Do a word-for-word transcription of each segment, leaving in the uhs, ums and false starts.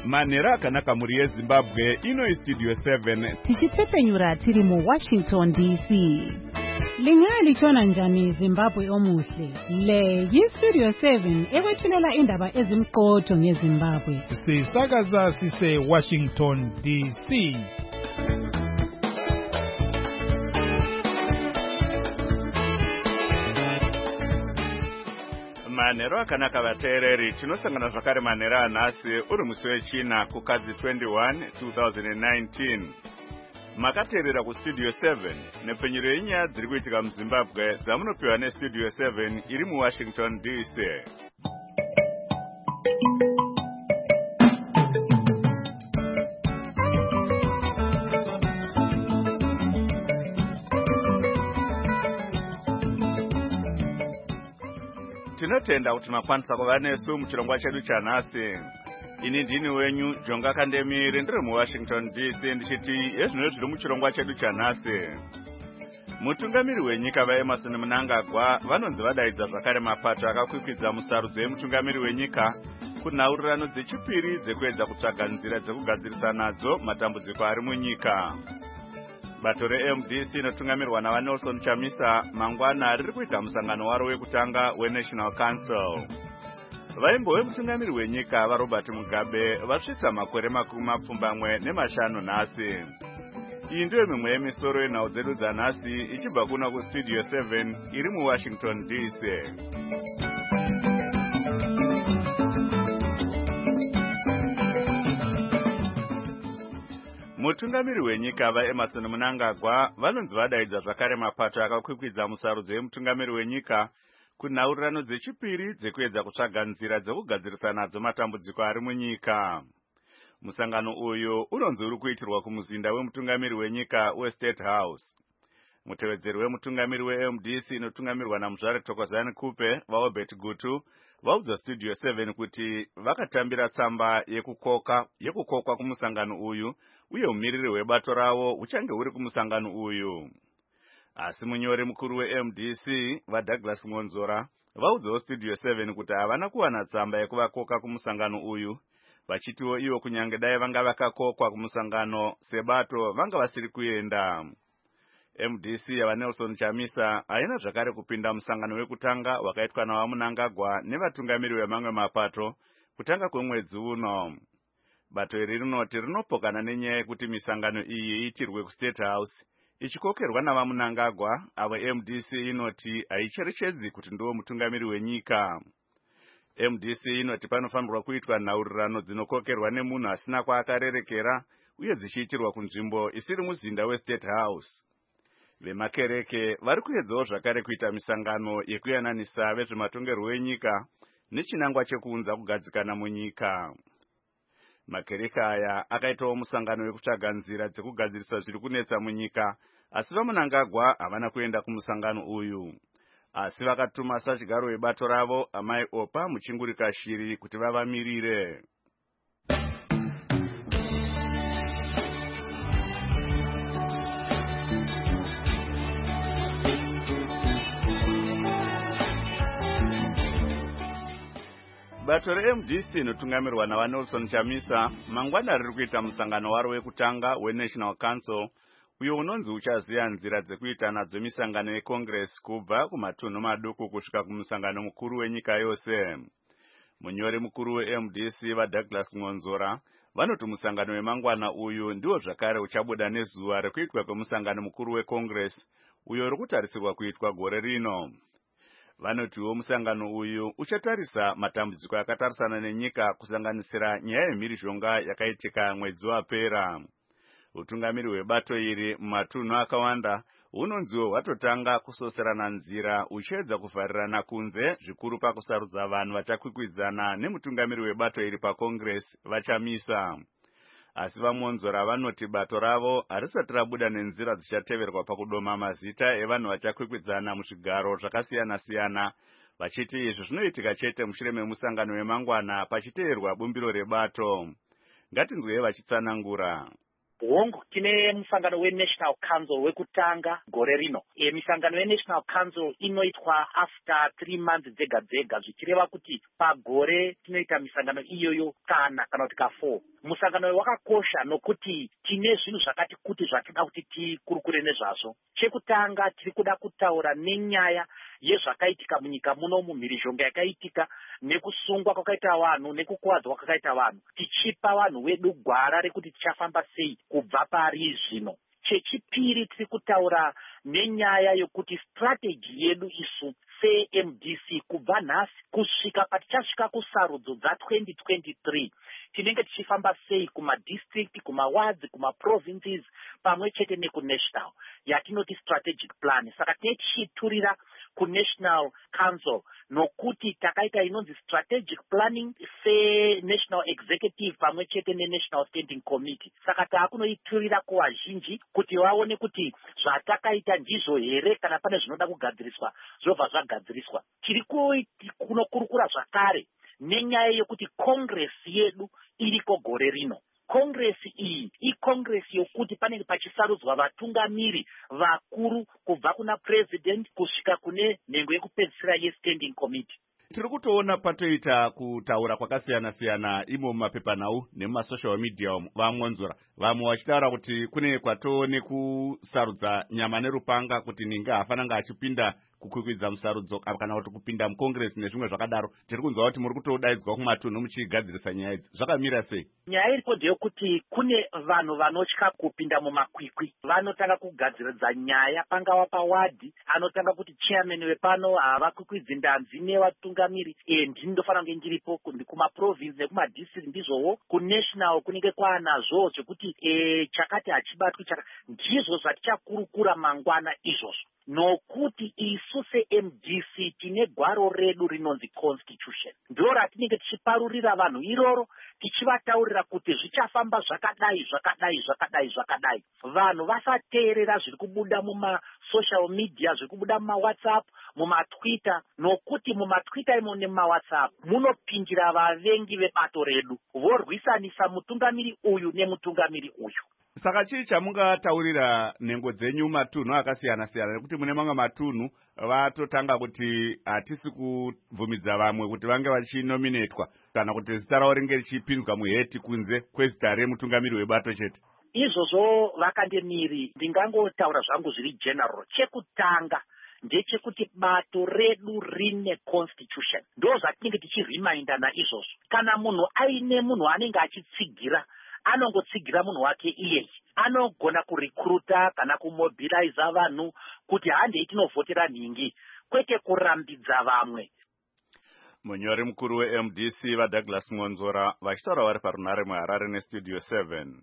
manhero akanaka muri yezimbabwe ino istudio seven tichitsepenyura tiri muwashington D C. Lingalitshona njani Zimbabwe omuhle? Le yistudio seven ekwethulela indaba ezimqotho ngeZimbabwe. Sisakaza sise Washington D C. manhero akanaka vateereri, tinosangana zvakare manhero anhasi uri musi wechina kukadzi twenty-one two thousand nineteen. Makateerera kustudio seven nepfenyuro yenyaya dziri kuitika muZimbabwe dzamunopiwa nestudio seven iri muWashington D C. Tinotenda kuti makwanisa kuva nesu muchirongwa chedu chanhasi. Ini ndini wenyu Jonga Kandemiri ndiri muWashington D C ndichiti ezvino zviri muchirongwa chedu chanhasi. Mutungamiri wenyika vaEmerson Mnangagwa vanonzi vadaidza zvakare mapato akakwikwidza musarudzo yemutungamiri wenyika kunhaurirano dzechipiri dzekuedza kutsvaga nzira dzekugadzirisa nadzo matambudziko ari munyika. Bato re-M D C inotungamirwa navaNelson Chamisa mangwana riri kuita musangano waro wekutanga weNational Council. Vaimbo vemutungamiri wenyika vaRobert Mugabe vasvitsa makore makumi mapfumbamwe nemashanu nhasi. Iyi ndiyo mimwe yemisoro yenhau dzedu dzanhasi ichibva kuna kustudio seven iri muWashington D C. Mutungamiri wenyika vaEmerson Mnangagwa vanonzi vadaidza zvakare mapato akakwikwidza musarudzo yemutungamiri wenyika kunhaurirano dzechipiri dzekuedza kutsvaga nzira dzekugadzirisa nadzo matambudziko ari munyika. Musangano uyu unonzi uri kuitirwa kumuzinda wemutungamiri wenyika weState House. Mutevedzeri wemutungamiri weM D C inotungamirwa naMuzvare Thokozani Kupe vaObert Gutu vaudza studio seven kuti vakatambira tsamba yekukoka yekukokwa kumusangano uyu uye umiriri webato ravo uchange uri kumusangano uyu. Asi munyori mukuru weM D C vaDouglas Ngonzora vaudzawo studio seven kuti havana kuwana tsamba yekuvakoka kumusangano uyu, vachitiwo ivo kunyange dai vanga vakakokwa kumusangano sebato vanga vasiri kuenda. M D C yavaNelson Chamisa haina zvakare kupinda musangano wekutanga wakaitwa navaMnangagwa nevatungamiri vemamwe mapato kutanga kwemwedzi uno. Bato iri rinoti rinopokana nenyaya yekuti misangano iyi iitirwe kuState House ichikokerwa navaMnangagwa, avo M D C inoti haicherechedzi kuti ndiwo mutungamiri wenyika. M D C inoti panofanirwa kuitwa nhaurirano dzinokokerwa nemunhu asina kwaakarerekera uye dzichiitirwa kunzvimbo isiri muzinda weState House. Vemakereke vari kuedzawo zvakare kuita misangano yekuyananisa vezvematongerwo enyika nechinangwa chekuunza kugadzikana munyika. Makereke aya akaitawo musangano wekutsvaga nzira dzekugadzirisa zviri kunetsa munyika, asi vaMnangagwa havana kuenda kumusangano uyu. Asi vakatuma sachigaro webato ravo amai Opa Muchingurika Shiri kuti vavamirire. Bato re-M D C inotungamirwa navaNelson Chamisa mangwana riri kuita musangano waro wekutanga weNational Council uyo unonzi uchaziya nzira dzekuita nadzo misangano yeCongress kubva kumatunhu maduku kusvika kumusangano mukuru wenyika yose. Munyori mukuru weM D C vaDouglas Ngonzora vanoti musangano wemangwana uyu ndiwo zvakare uchabuda nezuva rekuitwa kwemusangano mukuru weCongress uyo uri kutarisirwa kuitwa gore rino. Vanotiwo musangano uyu uchatarisa matambudziko akatarisana nenyika kusanganisira nyaya yemhirizhonga yakaitika mwedzi wapera. Utungamiri hwebato iri mumatunhu akawanda unonziwo hwatotanga kusoserana nzira uchiedza kuvharirana kunze zvikuru pakusarudza vanhu vachakwikwidzana nemutungamiri hwebato iri paCongress vaChamisa. Asi vaMonzora vanoti bato ravo harisati rabuda nenzira dzichateverwa pakudoma mazita evanhu vachakwikwidzana muzvigaro zvakasiyana-siyana, vachiti izvi zvinoitika chete mushure memusangano wemangwana pachiteerwa bumbiro rebato. Ngatinzwei vachitsanangura. hongu tine musangano weNational Council wekutanga gore rino. E, misangano yeNational Council inoitwa after three months dzega dzega, zvichireva kuti pagore tinoita misangano iyoyo kana kana kuti ka four. Musangano wakakosha nokuti tine zvinhu zvakati kuti zvatoda kuti tikurukure nezvazvo. Chekutanga tiri kuda kutaura nenyaya yezvakaitika munyika muno, mumhirizhonga yakaitika, nekusungwa kwakaita vanhu, nekukuwadzwa kwakaita vanhu, tichipa vanhu vedu gwara rekuti tichafamba sei kubva pari zvino. Chechipiri tiri kutaura nenyaya yokuti strategy yedu isu se-M D C kubva nhasi kusvika patichasvika kusarudzo dza-twenty twenty-three tinenge tichifamba sei kumadistrict, kumawards, kumaprovinces pamwe chete nekunational yatinoti strategic plan. Saka tinenge tichiturira kuNational Council nokuti takaita inonzi strategic planning se-national executive pamwe chete neNational Standing Committee. Saka taakunoiturira kuvazhinji kuti vaone kuti zvatakaita ndizvo here kana pane zvinoda kugadziriswa zvobva zvagadziriswa. Tiri kunokurukura zvakare nenyaya yekuti Congress yedu iriko gore rino. Congress iyi iCongress yokuti panenge pachisarudzwa vatungamiri vakuru kubva kuna president kusvika kune nhengo yekupedzisira yeStanding Committee. Tiri kutoona patoita kutaura kwakasiyana siyana imo mumapepanhau nemumasocial media umo, vamwanzura vamwe vachitaura kuti kune kwatoone kusarudza nyama nerupanga kuti ninge hafananga achipinda kukwikwidza musarudzo kana kuti kupinda muCongress nezvimwe zvakadaro. Tiri kunzwa kuti muri kutodaidzwa kumatunhu muchigadzirisa nyaya idzi. Zvakamira sei? Nyaya iripo ndeyekuti kune vanhu vanotya kupinda mumakwikwi, vanotanga kugadziridza nyaya pangava pawadhi, anotanga kuti chairman wepano havakwikwidzi ndanzi nevatungamiri. E, ndinofanira kunge ndiripo kumaprovince nekumadistrict ndizvowo. Kunational kunenge kwaanazvo zvekuti e, chakati hachibatwi chaka. Ndizvo zvatichakurukura mangwana izvozvo. Nokuti isu se-M D C tine gwaro redu rinonzi constitution. Ndiro ratinenge tichiparurira vanhu iroro, tichivataurira kuti zvichafamba zvakadai zvakadai zvakadai zvakadai. Vanhu vasateerera zviri kubuda muma social media, zviri kubuda muma WhatsApp, muma Twitter, nokuti muma Twitter imo nemuma WhatsApp munopindira vavengi vebato redu, vorwisanisa mutungamiri uyu nemutungamiri uyu. Saka chii chamungataurira nhengo dzenyu matunhu akasiyana siyana, nekuti mune mamwe matunhu vatotanga kuti hatisi kubvumidza vamwe kuti vange vachinominetwa kana kuti zita ravo ringe richipinzwa muheti kunze kwezita remutungamiri webato chete? Izvozvo vakandemiri ndingangotaura zvangu zviri general. Chekutanga ndechekuti bato redu rine constitution. Ndo zvatinenge tichirimainda naizvozvo. Kana munhu aine munhu anenge achitsigira, anongotsigira munhu wake iyeye. Anogona kurekruta kana kumobilize vanhu kuti handei tinovhotera nhingi, kwete kurambidza vamwe. Munyori mukuru we-M D C vaDouglas Mwonzora vachitaura vari parunare muHarare neStudio seven.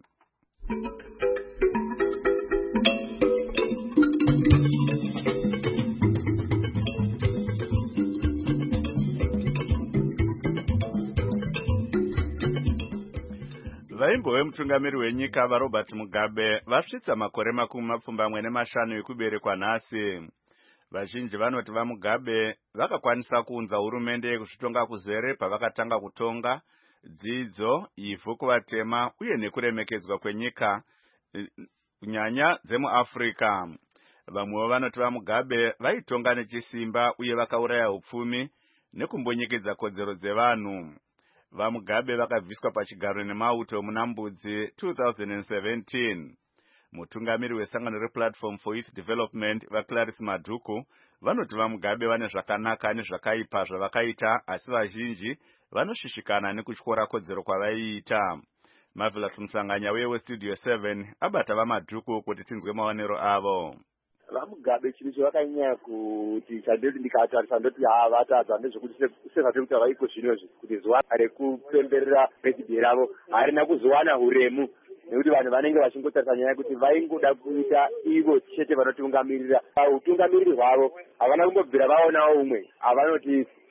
Vaimbo vemutungamiri wenyika vaRobert Mugabe vasvitsa makore makumi mapfumbamwe nemashanu ekuberekwa nhasi. Vazhinji vanoti vaMugabe vakakwanisa kuunza hurumende yekuzvitonga kuzere pavakatanga kutonga, dzidzo, ivhu kuvatema uye nekuremekedzwa kwenyika kunyanya dzemuAfrica. Vamwewo vanoti vaMugabe vaitonga nechisimba uye vakauraya upfumi nekumbonyekedzwa kodzero dzevanhu. VaMugabe vakabviswa pachigaro nemauto muna Mbudzi two thousand seventeen. Mutungamiri wesangano rePlatform for Youth Development vaClarisse Madhuku vanoti vaMugabe vane zvakanaka nezvakaipa zvavakaita, asi vazhinji vanoshishikana nekutyora kodzero kwavaiita. Marvelous Musanganya weStudio seven abata vaMadhuku kuti tinzwe maonero avo. VaMugabe chiri chavakanyanya kuti chandoti ndikatarisa ndoti havatadza nezvekuti sezvatekuti vaiko zvinozvi kuti zuva rekupemberera birthday ravo harina kuzowana huremu, nekuti vanhu vanenge vachingotarisa nyaya yekuti vaingoda kuita ivo chete vanotungamirira. Utungamiriri hwavo havana kumbobvira vaonawo umwe, havanoti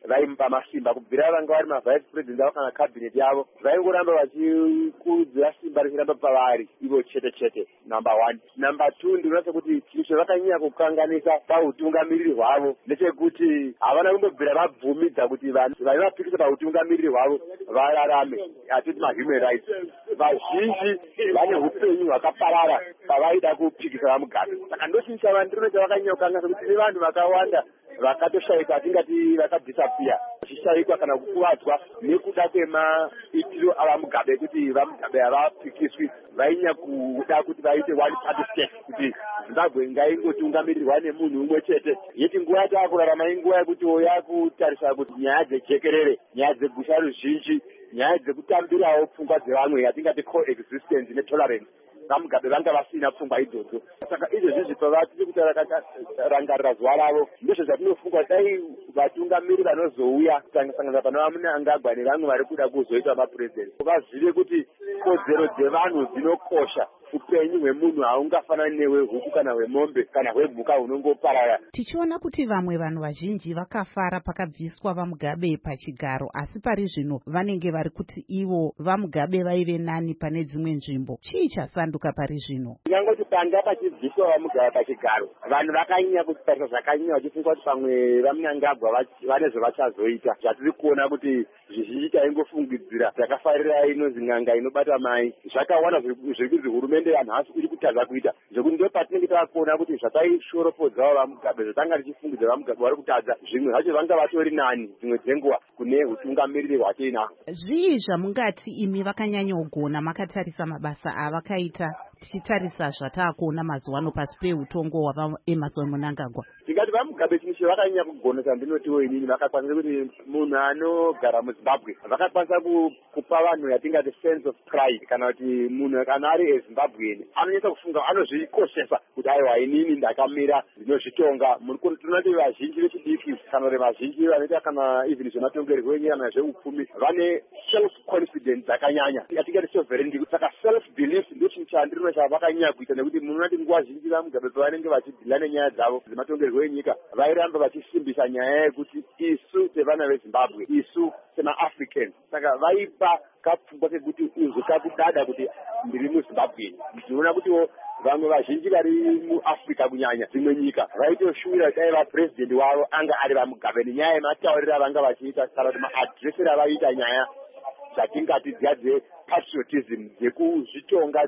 vaimupa masimba kubvira vanga vari mavice president avo kana cabinet yavo vaingoramba vachikurudzira simba richiramba pavari ivo chete chete number one. Number two, ndinoona sekuti chinhu chavakanyanya kukanganisa pautungamiriri hwavo ndechekuti havana kumbobvira vabvumidza kuti vanhu vane vapikisa pautungamiriri hwavo vararame, hatiti mahuman rights. Vazhinji vane upenyu hwakaparara pavaida kupikisa vamugabe. Saka ndochinhu chavandinoona chavakanyanya kukanganisa kuti tine vanhu vakawanda vakatoshayikwa atingati vakadhisapia vachishayikwa kana kukuvadzwa nekuda kwemaitiro avamugabe kuti vamugabe havapikiswi. Vainya kuda kuti vaite one party state kuti Zimbabwe ngaingotungamirirwa nemunhu umwe chete. Yeti nguva yatakurarama inguva yekuti yakutarisa kuti nyaya dzejekerere, nyaya dzegusha ruzhinji, nyaya dzekutambirawo pfungwa dzevamwe yatingati coexistence netolerance vamugabe vanga vasina pfungwa idzodzo. Saka izvozvizvi pavatiri kuti rangarira zuva ravo ndizvo zvatinofunga dai vatungamiri vanozouya kusanganisana panova Mnangagwa nevamwe vari kuda kuzoita mapurezidenti vazive kuti kodzero dzevanhu dzinokosha. Upenyu hwemunhu haungafanani nehwehuku kana hwemombe kana hwemhuka hunongoparara. Tichiona kuti vamwe vanhu vazhinji vakafara pakabviswa vamugabe pachigaro, asi pari zvino vanenge vari kuti ivo vamugabe vaive nani pane dzimwe nzvimbo. Chii chasanduka pari zvino? Nyangoti panga pachibviswa vamugabe pachigaro, vanhu vakanyanya kutarisa zvakanyanya vachifunga kuti pamwe vaMnangagwa vane zvevachazoita. Zvatiri kuona kuti zvizhinji taingofungidzira zvakafarira inonzi n'anga inobata mai zvakawana zviri kunzi hurumende yanhasi iri kutadza kuita, zvekuti ndo patinenge takuona kuti zvataishoropodzawo vamugabe zvatanga tichifungidza vamugabe vari kutadza zvimwe zvacho vanga vatori nani dzimwe dzenguva kune utungamiriri hwatiinahwo. Zvii zvamungati imi vakanyanya kugona makatarisa mabasa avakaita tichitarisa zvatakuona mazuva ano pasi peutongo hwaEmmerson Mnangagwa? Tingati vamugabe chinhu chavakanyanya kugona chandinotiwo inini vakakwanisa kuti munhu anogara muZimbabwe vakakwanisa kupa vanhu yatingati sense of pride, kana kuti munhu kana ari eZimbabwean anonyesa kufunga anozvikoshesa kuti aiwa inini ndakamira ndinozvitonga. Tinoti vazhinji vechidiki kana kuti vazhinji vanoita kana even zvematongerwo enyika kana zveupfumi vane self confidence dzakanyanya yatingati sovereignty. Saka self belief ndio chinhu chandinoona chavakanyanya kuita, nekuti munoona kuti nguva zhinji vamugabe pavanenge vachidhila nenyaya dzavo dzematongerwo enyika vairamba vachisimbisa nyaya yekuti isu sevana veZimbabwe, isu semaAfricans. Saka vaipa kapfungwa kekuti uzwi kakudada kuti ndiri muZimbabwe. Ndinoona kutiwo vamwe vazhinji vari muAfrica kunyanya dzimwe nyika vaitoshuvira dai vapurezidendi wavo anga ari vamugabe nenyaya yematauriro avanga vachiita kana kuti maadreseri avaiita nyaya dzatingati dziya dzepatriotism dzekuzvitonga.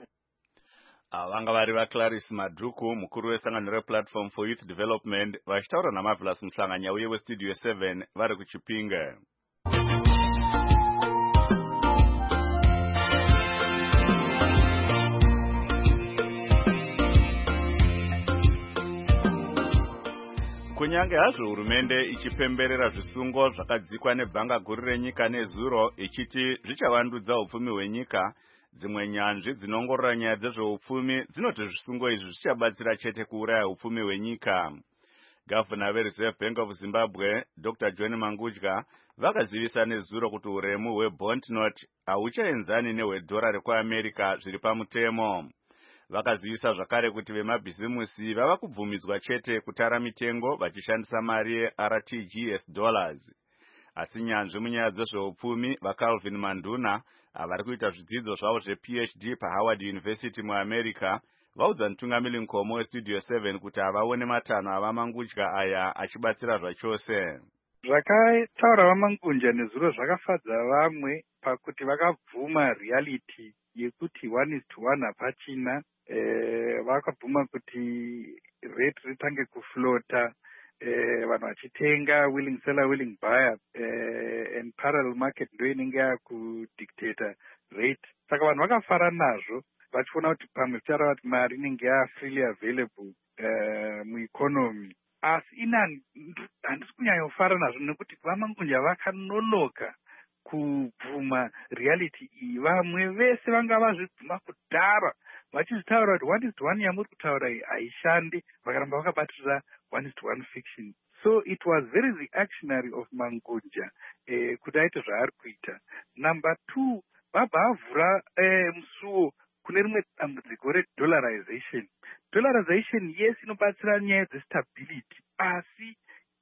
Vanga vari vaClarice Madhuku, mukuru wesangano replatform for youth development, vachitaura naMarvelous Musanganya uye westudio seven vari kuChipinge. Kunyange hazvo hurumende ichipemberera zvisungo zvakadzikwa nebhanga guru renyika nezuro ichiti zvichavandudza upfumi hwenyika, dzimwe nyanzvi dzinongorora nyaya dzezveupfumi dzinoti zvisungo izvi zvichabatsira chete kuuraya upfumi hwenyika. Gavana veReserve Bank of Zimbabwe Doctor John Mangudya vakazivisa nezuro kuti uremu hwebond note hauchaenzani nehwedhora rekuAmerica zviri pamutemo. Vakazivisa zvakare kuti vemabhizimusi vava kubvumidzwa chete kutara mitengo vachishandisa mari yeR T G S dollars. Asi nyanzvi munyaya dzezveupfumi vaCalvin Manduna avari kuita zvidzidzo zvavo zvePhD paHoward University muAmerica vaudza mutungamiri mukoma westudio seven kuti havaone matanho avaMangudya aya achibatsira zvachose. Zvakataura vaMangudya nezuro zvakafadza vamwe pakuti vakabvuma reality yekuti one is to one hapachina. Eh, vakabvuma kuti rate ritange kuflota, eh, vanhu vachitenga willing seller willing buyer, eh, and parallel market ndo inenge yakudictator rate. Saka vanhu vakafara nazvo vachiona kuti pamwe zvichara kuti mari inenge freely available uh, mueconomy. Asi ina handisi kunyanyofara nazvo nekuti vaMangudya vakanonoka kubvuma reality iyi. Vamwe vese vanga vazvibvuma kudhara vachizitaura kuti one is to one yamuri kutaura iyi haishandi, vakaramba vakabatirira one is to one fiction. So it was very reactionary of Mangudya eh, kuti aite zvaari kuita. Number two, vabva avhura eh, musuwo kune rimwe dambudziko redollarization. Dollarization yes inobatsira nyaya dzestability, asi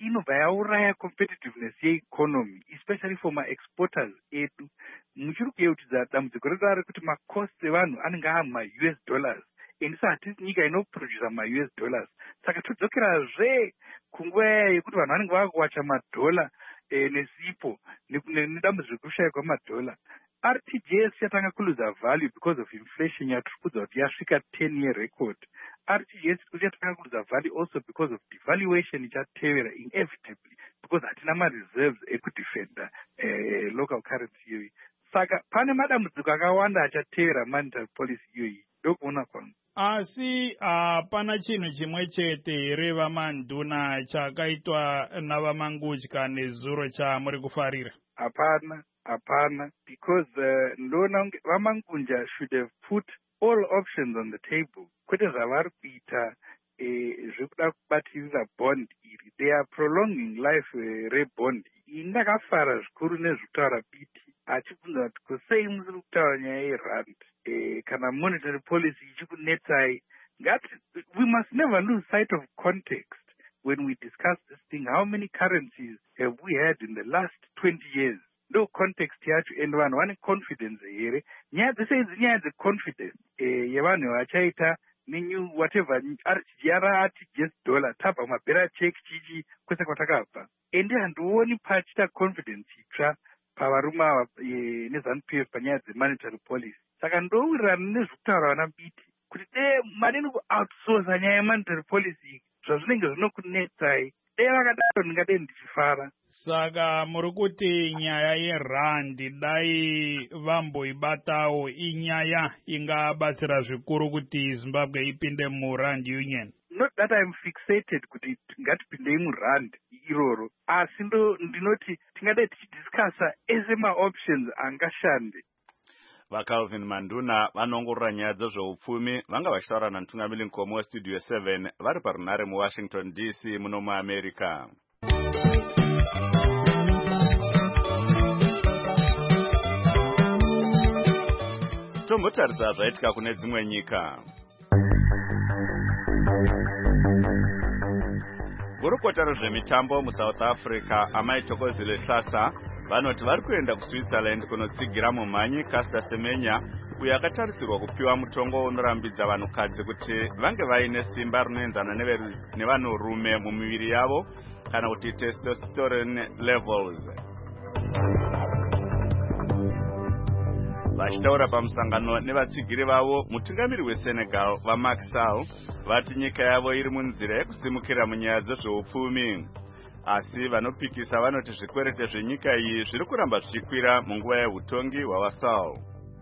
inobva yauraya competitiveness yeeconomy, especially for ma-exporters edu. Muchiri kuyeutidza dambudziko redu rekuti macost evanhu anenge ama-U S dollars, and isa hatisi nyika inoproducer ma-U S dollars. Saka todzokerazve kunguva yekuti vanhu vanenge vakuwacha madhola eh, nesipo nedambudziko rekushaya kwamadhola. R T G S yatanga kuluza value because of inflation yatiri kudza kuti yasvika ten year record. R T G S kuti yatanga kuluza value also because of devaluation ichatevera inevitably, because hatina ma-reserves ekudefenda eh, local currency iyoyi. Saka pane madambudziko akawanda achatevera monetary policy iyoyi, ndokuona kwangu. Asi uh, pana chinhu chimwe chete here vamanduna chakaitwa navamangudya nezuro chamuri kufarira? Hapana, hapana, because uh, ndona vamangunja should have put all options on the table. Kwete zvavari kuita zvekuda kubatirira bond iri. They are prolonging life uh, rebond. Indakafara zvikuru nezvekutaura biti achibvunza kuti kusei musiri kutaura nyaya yerand eh, kana monetary policy ichikunetsai. We must never lose sight of context when we discuss this thing. How many currencies have we had in the last twenty years? No context yacho, and vanhu vane confidence here. Nyaya dzese idzi nyaya dzeconfidence eh, yevanhu vachaita nenew whatever R T G S dollar tabva mabhera check chichi kwese kwatakabva. Ende handioni pachita confidence itsva pavarume ava e, neZANU P F panyaya dzemonetary policy. Saka ndowirirana nezvekutaura vana biti kuti dei madini kuoutsourca nyaya yemonetary policy zvazvinenge zvinokunetsai. Dei vakadaro ndingadei ndichifara. Saka muri kuti nyaya yerandi dai vamboibatawo inyaya ingabatsira zvikuru kuti Zimbabwe ipinde murand union. Not that I'm fixated kuti ngatipindei murand iroro, asi ndo ndinoti tingadai tichidiscussa ese ma-options angashande. VaCalvin Manduna vanongorora nyaya dzezveupfumi vanga vachitaura namutungamiri mukoma westudio seven vari parunhare muWashington D C muno muAmerica. Tombotarisa zvaitika kune dzimwe nyika. Gurukota rezvemitambo muSouth Africa Amai Thokozile Hlasa vanoti vari kuenda kuSwitzerland kunotsigira mumhanyi Caster Semenya uyo akatarisirwa kupiwa mutongo unorambidza vanhukadzi kuti vange vaine simba rinoenzana nevanhurume mumiviri yavo kana kuti testosterone levels. Vachitaura pamusangano nevatsigiri vavo, mutungamiri weSenegal vaMacky Sall vati nyika yavo iri munzira yekusimukira munyaya dzezveupfumi. Asi vanopikisa vanoti zvikwerete zvenyika iyi zviri kuramba zvichikwira munguva yehutongi hwaSall.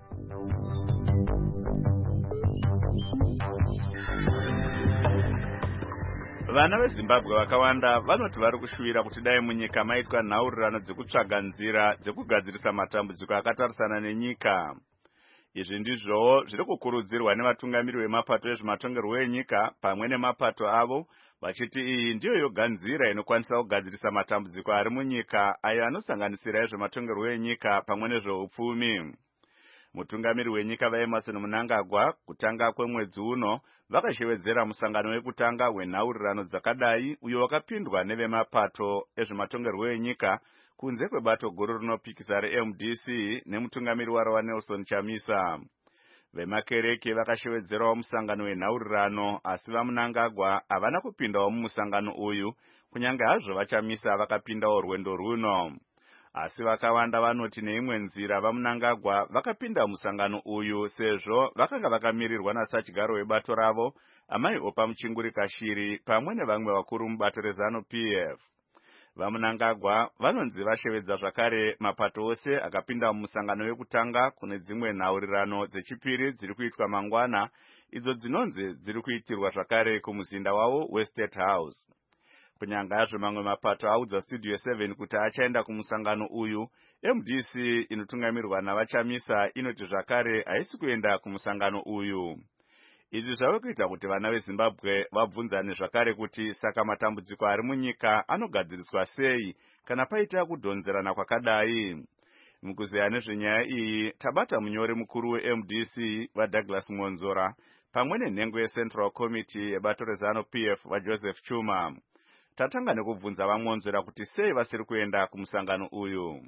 Vana veZimbabwe vakawanda vanoti vari kushuvira kuti dai munyika maitwa nhaurirano dzekutsvaga nzira dzekugadzirisa matambudziko akatarisana nenyika. Izvi ndizvowo zviri kukurudzirwa nevatungamiri vemapato ezvematongerwo enyika pamwe nemapato avo, vachiti iyi ndiyo yoga nzira inokwanisa kugadzirisa matambudziko ari munyika ayo anosanganisira ezvematongerwo enyika pamwe nezveupfumi. Mutungamiri wenyika vaEmmerson Mnangagwa kutanga kwemwedzi uno vakashevedzera musangano wekutanga wenhaurirano dzakadai uyo wakapindwa nevemapato ezvematongerwo enyika kunze kwebato guru rinopikisa reM D C nemutungamiri waro waNelson Chamisa. Vemakereke vakashevedzerawo musangano wenhaurirano, asi vaMnangagwa havana kupindawo mumusangano uyu kunyange hazvo vaChamisa vakapindawo rwendo runo. Asi vakawanda vanoti neimwe nzira vaMnangagwa vakapinda musangano uyu sezvo vakanga vakamirirwa nasatyigaro webato ravo Amai Opa Muchinguri Kashiri pamwe nevamwe vakuru mubato reZANU P F. VaMnangagwa vanonzi vashevedza zvakare mapato ose akapinda mumusangano wekutanga kune dzimwe nhaurirano dzechipiri dziri kuitwa mangwana, idzo dzinonzi dziri kuitirwa zvakare kumuzinda wavo weState House. Kunyanga hazvo mamwe mapato audza Studio seven kuti achaenda kumusangano uyu, M D C inotungamirwa navaChamisa inoti zvakare haisi kuenda kumusangano uyu. Izvi zvave kuita kuti vana veZimbabwe vabvunzane zvakare kuti saka matambudziko ari munyika anogadziriswa sei kana paita kudhonzerana kwakadai. Mukuzeya nezvenyaya iyi tabata munyori mukuru weM D C vaDouglas Monzora pamwe nenhengo yeCentral Committee yebato reZANU P F vaJoseph Chuma. tatanga nekubvunza vamwonzera kuti sei vasiri kuenda kumusangano uyu.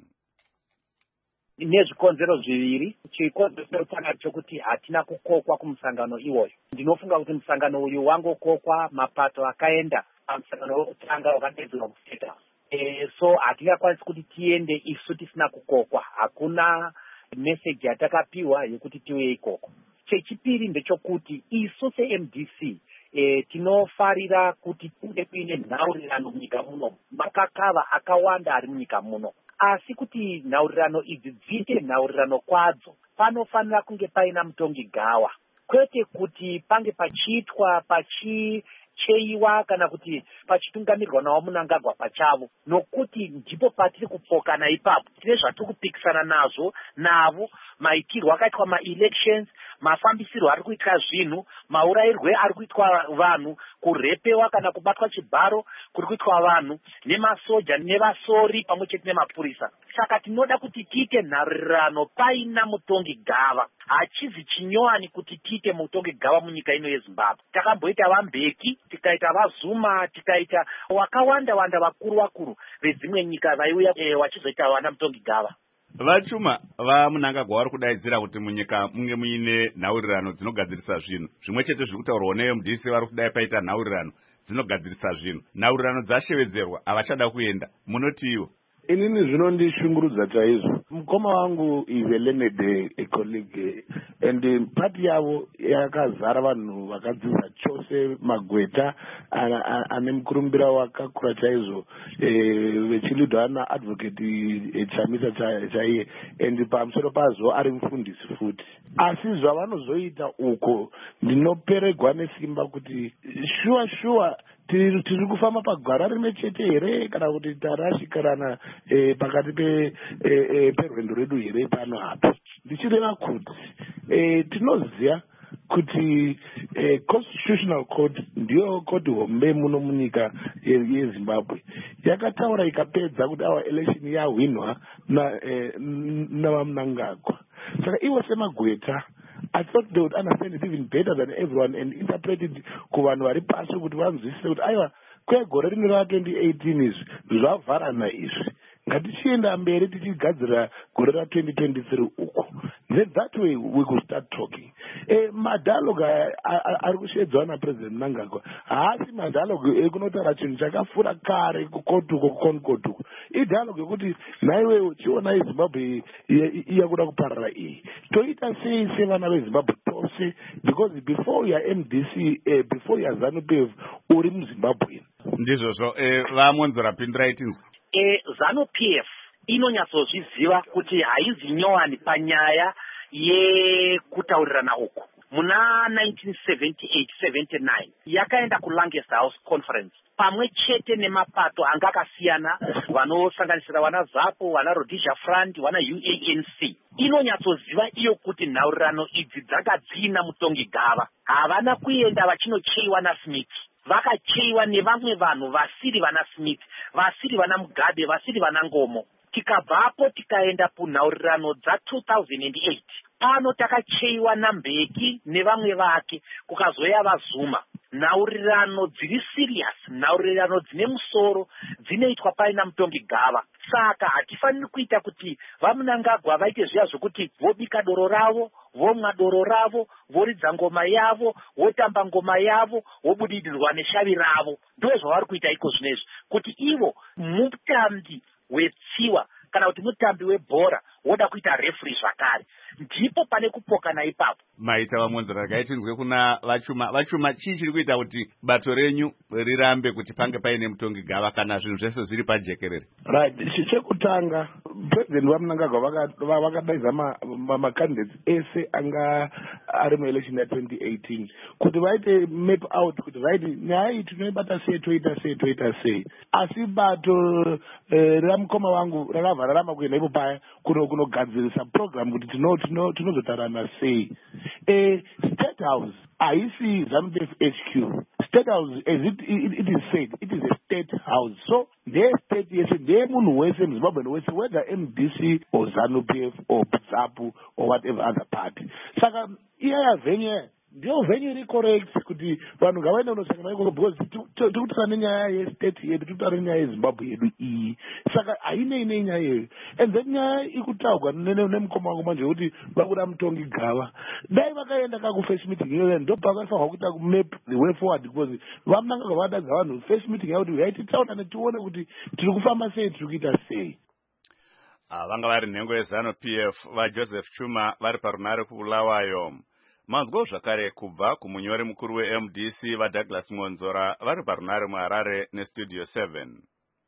Nezvikonzero zviviri. Chikonzero chekutanga chokuti hatina kukokwa kumusangano iwoyo. Ndinofunga kuti musangano uyu wangokokwa mapato akaenda pamusangano wekutanga wakadedzerwa kuState House. E, so hatingakwanisi kuti tiende isu tisina kukokwa. Hakuna message yatakapiwa yekuti tiwe ikoko. Chechipiri ndechokuti isu se-M D C e, tinofarira kuti kunge kuine nhaurirano munyika muno, makakava akawanda ari munyika muno. Asi kuti nhaurirano idzi dziite nhaurirano kwadzo, panofanira kunge paina mutongi gawa, kwete kuti pange pachiitwa pachicheiwa kana kuti pachitungamirirwa nawo Mnangagwa pachavo, nokuti ndipo patiri kupfokana ipapo. Tine zvatiri kupikisana nazvo navo, maitirwo akaitwa ma-elections, mafambisirwo ari kuitwa zvinhu, maurayirwe ari kuitwa vanhu, kurepewa kana kubatwa chibharo kuri kuitwa vanhu nemasoja nevasori pamwe chete nemapurisa. Saka tinoda kuti tiite nharirano paina mutongi gava. Hachizi chinyowani kuti tiite mutongi gava munyika ino yeZimbabwe. Takamboita vaMbeki, tikaita vaZuma, tikaita wakawanda wanda vakuru vakuru vedzimwe nyika vaiuya e, vachizoita vana mutongi gava. Vachuma vaMnangagwa vari kudaidzira kuti munyika munge muine nhaurirano dzinogadzirisa zvinhu. Zvimwe chete zviri kutaurwa ne-M D C vari kudai paita nhaurirano dzinogadzirisa zvinhu. Nhaurirano dzashevedzerwa, havachada kuenda. Munoti iwo? Inini zvinondishungurudza chaizvo. Mukoma wangu ive Leonard a colleague and party yavo yakazara vanhu vakadzidza chose magweta ane mukurumbira wakakura chaizvo vechilidwa naadvocate Chamisa chaiye and pamusoro pazvo ari mufundisi futi. Asi zvavanozoita uko ndinoperegwa nesimba kuti shuwa shuwa tiri kufamba pagwara rimwe chete here kana kuti tarashikarana e, pakati pe e, e, perwendo redu here pano apa. Ndichireva kuti e, tinoziva kuti e, constitutional court ndiyo koti hombe muno munyika yeZimbabwe yakataura ikapedza kuti our election yahwinwa na e, navaMnangagwa. Saka ivo semagweta I thought they would understand it even better than everyone and interpret it kuvanhu vari pasi kuti vanzwisise kuti aiwa kwegore rino ra twenty eighteen izvi zvavharana izvi, ngatichienda mberi tichigadzira gore ra twenty twenty-three uko. Then that way we could start talking. E, madalogue ari kushedzwa naPresident Mnangagwa haasi madalogue ekunotaura chinhu chakafura kare kukotuko kukonkotuko. Idalogue yekuti naiwewo chiona iZimbabwe iyakuda kuparara iyi toita sei sevana veZimbabwe tose, because before ya M D C eh, before ya ZANU-P F uri muZimbabwe. Ndizvozvo eh, vamonzora pindirai tinzwa. E, ZANU-P F inonyatsozviziva kuti haizi nyowani panyaya yekutaurirana uko. Muna nineteen seventy-eight seventy-nine yakaenda kuLancaster House Conference pamwe chete nemapato anga akasiyana vanosanganisira vana ZAPU, vana Rhodesia Front, vana U A N C. Inonyatsoziva iyo kuti nhaurirano idzi dzakadzina mutongi gava. Havana kuenda vachinocheiwa naSmith, vakacheiwa nevamwe vanhu vasiri vana Smith, vasiri vana Mugabe, vasiri vana Ngomo. Tikabvapo tikaenda kunhaurirano dza two thousand eight. Pano takacheiwa naMbeki nevamwe vake, kukazoya vaZuma. Nhaurirano dziri serious, nhaurirano dzine musoro, dzinoitwa paina mutongi gava. Saka hatifaniri kuita kuti vaMnangagwa vaite zviya zvokuti vobika doro ravo, vomwa doro ravo, voridza ngoma yavo, votamba ngoma yavo, vobudirirwa neshavi ravo. Ndo zvavari kuita iko zvinezvi, kuti ivo mutambi wetsiwa kana kuti mutambi webhora woda kuita referee zvakare, ndipo pane kupokana ipapo. Maita vamonzera rakaitinzwe kuna vachuma. Vachuma chii chiri kuita kuti bato renyu rirambe kuti pange paine mutongi gava kana zvinhu zvese zviri pajekerere? Right, chekutanga President vaMnangagwa vakadaidza macandidates ese anga ari muelection ya twenty eighteen kuti vaite map out kuti vaiti nyaya iyi tinoibata sei toita sei toita sei. Asi bato ramukoma wangu rakavhararama kuenda ipo paya kunogadzirisa program kuti tinozotarana sei. State House haisi ZANU-P F H Q. State House, as it, it, it is said, it is a state house. So their state yes, their munhu wese muZimbabwe wese, whether M D C or ZANU-P F or ZAPU or whatever other party. Saka iyaya venye ndiyo venyu iri correct kuti vanhu ngavaende kunosangana ikoko because tiri kutaura nenyaya yestate yedu tiri kutaura nenyaya yezimbabwe yedu iyi saka hainei nei nyaya iyoyo and then nyaya ikutaurwa nemukoma wangu manje kuti vakuda mutongi gava dai vakaenda kakufirst meeting iyoyo ndopavaifanirwa kuita kumap the way forward because vamunanga vavadadza vanhu first meeting yakuti uyai titaurane tione kuti tiri kufamba sei tiri kuita sei. vanga vari nhengo yezanu P F vaJoseph Chuma vari parunare kuBulawayo. Manzwa zvakare kubva kumunyori mukuru weM D C vaDouglas Monzora vari parunare muHarare neStudio seven.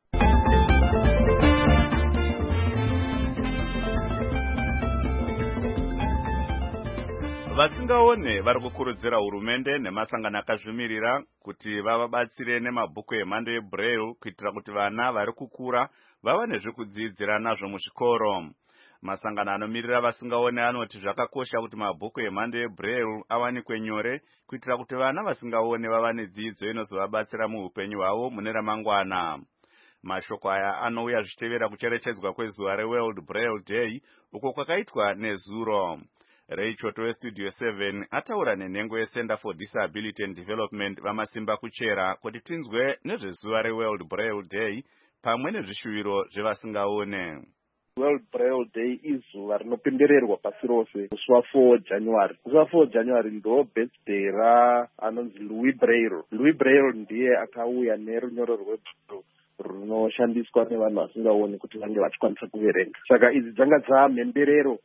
Vasingaone vari kukurudzira hurumende nemasangano akazvimirira kuti vavabatsire nemabhuku emhando yeBraille kuitira kuti vana vari kukura vava nezvekudzidzira nazvo muzvikoro. Masangano anomirira vasingaone anoti zvakakosha kuti mabhuku emhando yeBraille awanikwe nyore kuitira kuti vana vasingaone vava nedzidzo inozovabatsira muupenyu hwavo mune ramangwana. Mashoko aya anouya zvichitevera kucherechedzwa kwezuva reWorld Braille Day uko kwakaitwa nezuro. Ray Choto weStudio seven ataura nenhengo yeCenter for Disability and Development vamasimba kuchera kuti tinzwe nezvezuva reWorld Braille Day pamwe nezvishuviro zvevasingaone. World Braille Day izuva rinopembererwa pasi rose musi wa4 January. Musi wa4 January ndo birthday ra anonzi Louis Braille. Louis Braille ndiye akauya nerunyoro rweBraille runoshandiswa nevanhu vasingaoni kuti vange vachikwanisa kuverenga. Saka idzi dzanga dzamhemberero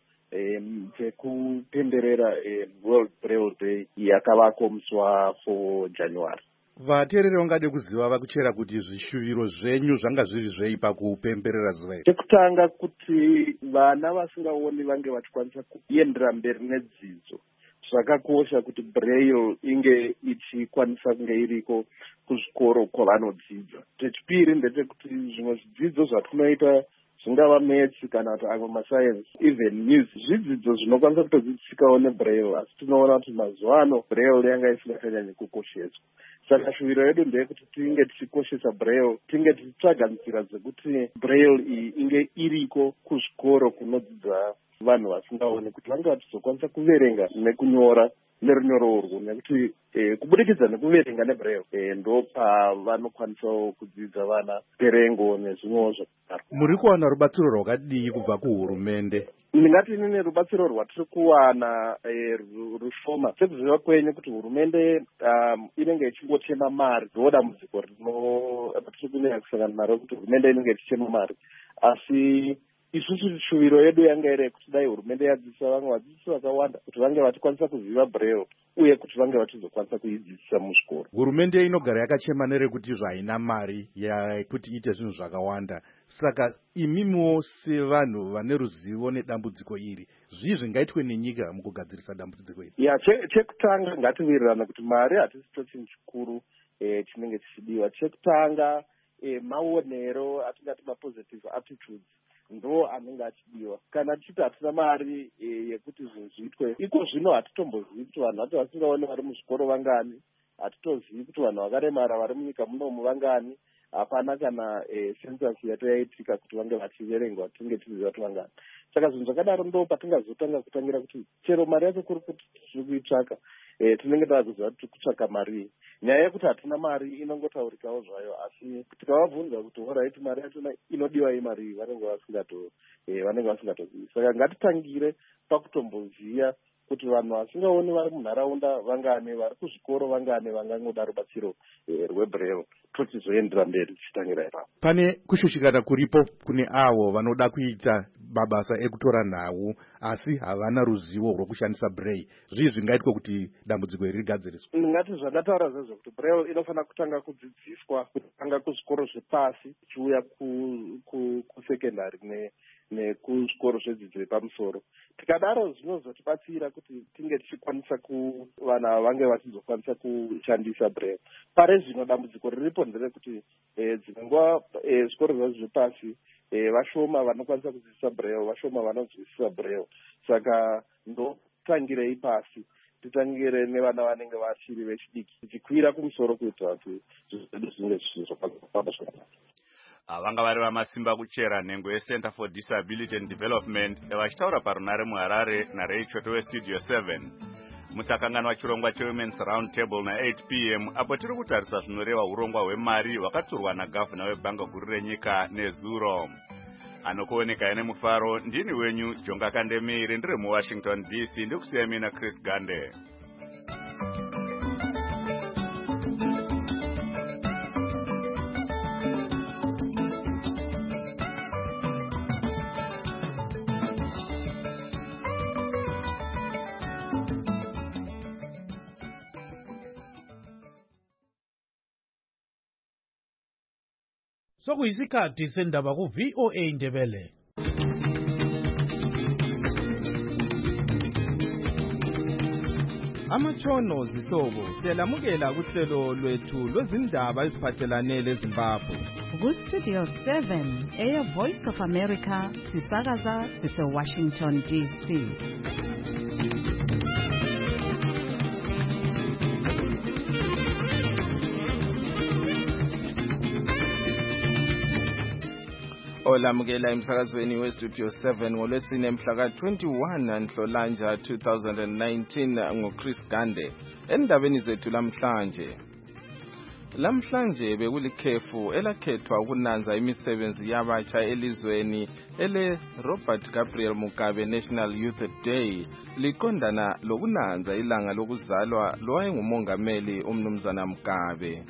dzekupemberera World Braille Day yakavako musi wa4 January. Vateereri vangade kuziva vakuchera kuti zvishuviro zvenyu zvanga zviri zvei pakupemberera zuva iri. Chekutanga kuti vana vasingaoni vange vachikwanisa kuendera mberi nedzidzo. Zvakakosha kuti Braille inge ichikwanisa kunge iriko kuzvikoro kwavanodzidza. Chechipiri ndechekuti zvimwe zvidzidzo zvatinoita zvingava maths kana kuti amwe masayensi even music zvidzidzo zvinokwanisa kutodzidzisikawo neBraille asi tinoona kuti mazuva ano Braille yanga isingatanyanyi kukosheswa. Saka shuviro yedu ndeyekuti tinge tichikoshesa Braille, tinge tichitsvaga nzira dzekuti Braille iyi inge iriko kuzvikoro kunodzidza vanhu vasingaoni kuti vange vachizokwanisa kuverenga nekunyora nerunyoro urwu nekuti eh, kubudikidza nekuverenga neBraille eh, ndo pavanokwanisa kudzidza vana perengo nezvimwewo zvakadaro. Muri kuwana rubatsiro rwakadii kubva kuhurumende? Ndingati nini rubatsiro rwatiri kuwana eh, rushoma. Sekuziva kwenyu kuti hurumende um, inenge ichingotema mari ndodambudziko rinotiri kunyanya kusangana naro kuti hurumende inenge ichichema mari asi isusu shuviro yedu yanga iri kuti dai hurumende yadzidzisa vamwe vadzidzisi vakawanda kuti vange vachikwanisa kuziva Braille uye kuti vange vachizokwanisa kuidzidzisa muzvikoro. Hurumende inogara yakachema nerekuti zvaina mari yakuti iite zvinhu zvakawanda. Saka imimiwo sevanhu vane ruzivo nedambudziko iri zvii zvingaitwe nenyika mukugadzirisa dambudziko iri? Ya chekutanga ngatiwirirane kuti mari hatisi chinhu chikuru eh, chinenge chichidiwa. Chekutanga eh, maonero atingati mapositive attitudes ndo anenge achidiwa. Kana tichiti hatina mari e, yekuti zvinhu zviitwe iko zvino hatitombozivi kuti vanhu vati vasingaoni vari muzvikoro vangani, hatitozivi kuti vanhu vakaremara vari munyika munomu vangani, hapana kana e, census yato yaitika kuti vange vachiverengwa tinge tiziva kuti vangani. Saka zvinhu zvakadaro ndo patingazotanga kutangira kuti chero mari yacho kuri kuti tiri kuitsvaka e, tinenge tava kuziva kuti kutsvaka mari. Nyaya yekuti hatina mari inongotaurikawo zvayo asi tikavabvunza kuti alright mari yacho inodiwa imari vanenge vasingato eh, vanenge vasingatozivi. Saka ngatitangire pakutomboziva kuti vanhu vasingaoni vari munharaunda vangane, vari kuzvikoro vangane vangangoda rubatsiro eh, rweBraille tochizoendera mberi tichitangira ipapo. Pane kushushikana kuripo kune avo vanoda kuita mabasa ekutora nhau asi havana ruzivo rwokushandisa Braille. Zvii zvingaitwa kuti dambudziko iri rigadziriswe? Ndingati zvandataura zvezvo kuti Braille inofanira kutanga kudzidziswa kutanga kuzvikoro zvepasi chiuya kusekendari ne nekuzvikoro zvedzidzo yepamusoro. Tikadaro zvinozotibatsira kuti tinge tichikwanisa ku vana vange vachizokwanisa kushandisa Braille. Pare zvino dambudziko riripo nderekuti eh, dzinonguva eh, zvikoro zvazvo zvepasi eh, vashoma vanokwanisa kudzidzisa Braille, vashoma vanonzwisisa Braille. Saka ndotangirei pasi titangire nevana vanenge vachiri vechidiki tichikwira kumusoro kuitira kuti zvedu zvinge zvichizofamba zvakanaka. Vanga vari vamasimba kuchera nhengo yeCenter for Disability and Development vachitaura parunare muHarare naRay Choto weStudio seven. musakanganwa chirongwa chewomen's round table na-eight p m apo tiri kutarisa zvinoreva urongwa hwemari hwakatorwa nagavhuna webhanga guru renyika nezuro. Anokuoneka nemufaro ndini wenyu Jonga Kandemiri ndiri muWashington D C ndikusiya mina Chris Gande. Sokuyisikhathi sendaba ku V O A Ndebele. Amatshono zihlobo siyalamukela kuhlelo lwethu lwezindaba eziphathelane leZimbabwe. Ku Studio seven, Air Voice of America, sisakaza sise Washington D C. Olamukela emsakazweni weStudio seven ngolwesine mhla ka twenty-one Nhlolanja two thousand nineteen ngoChris Gande. Endabeni zethu lamhlanje. Lamhlanje bekulikhefu elakhethwa ukunanza imisebenzi yabatsha elizweni ele Robert Gabriel Mugabe National Youth Day liqondana lokunanza ilanga lokuzalwa lowayengumongameli umnumzana Mugabe.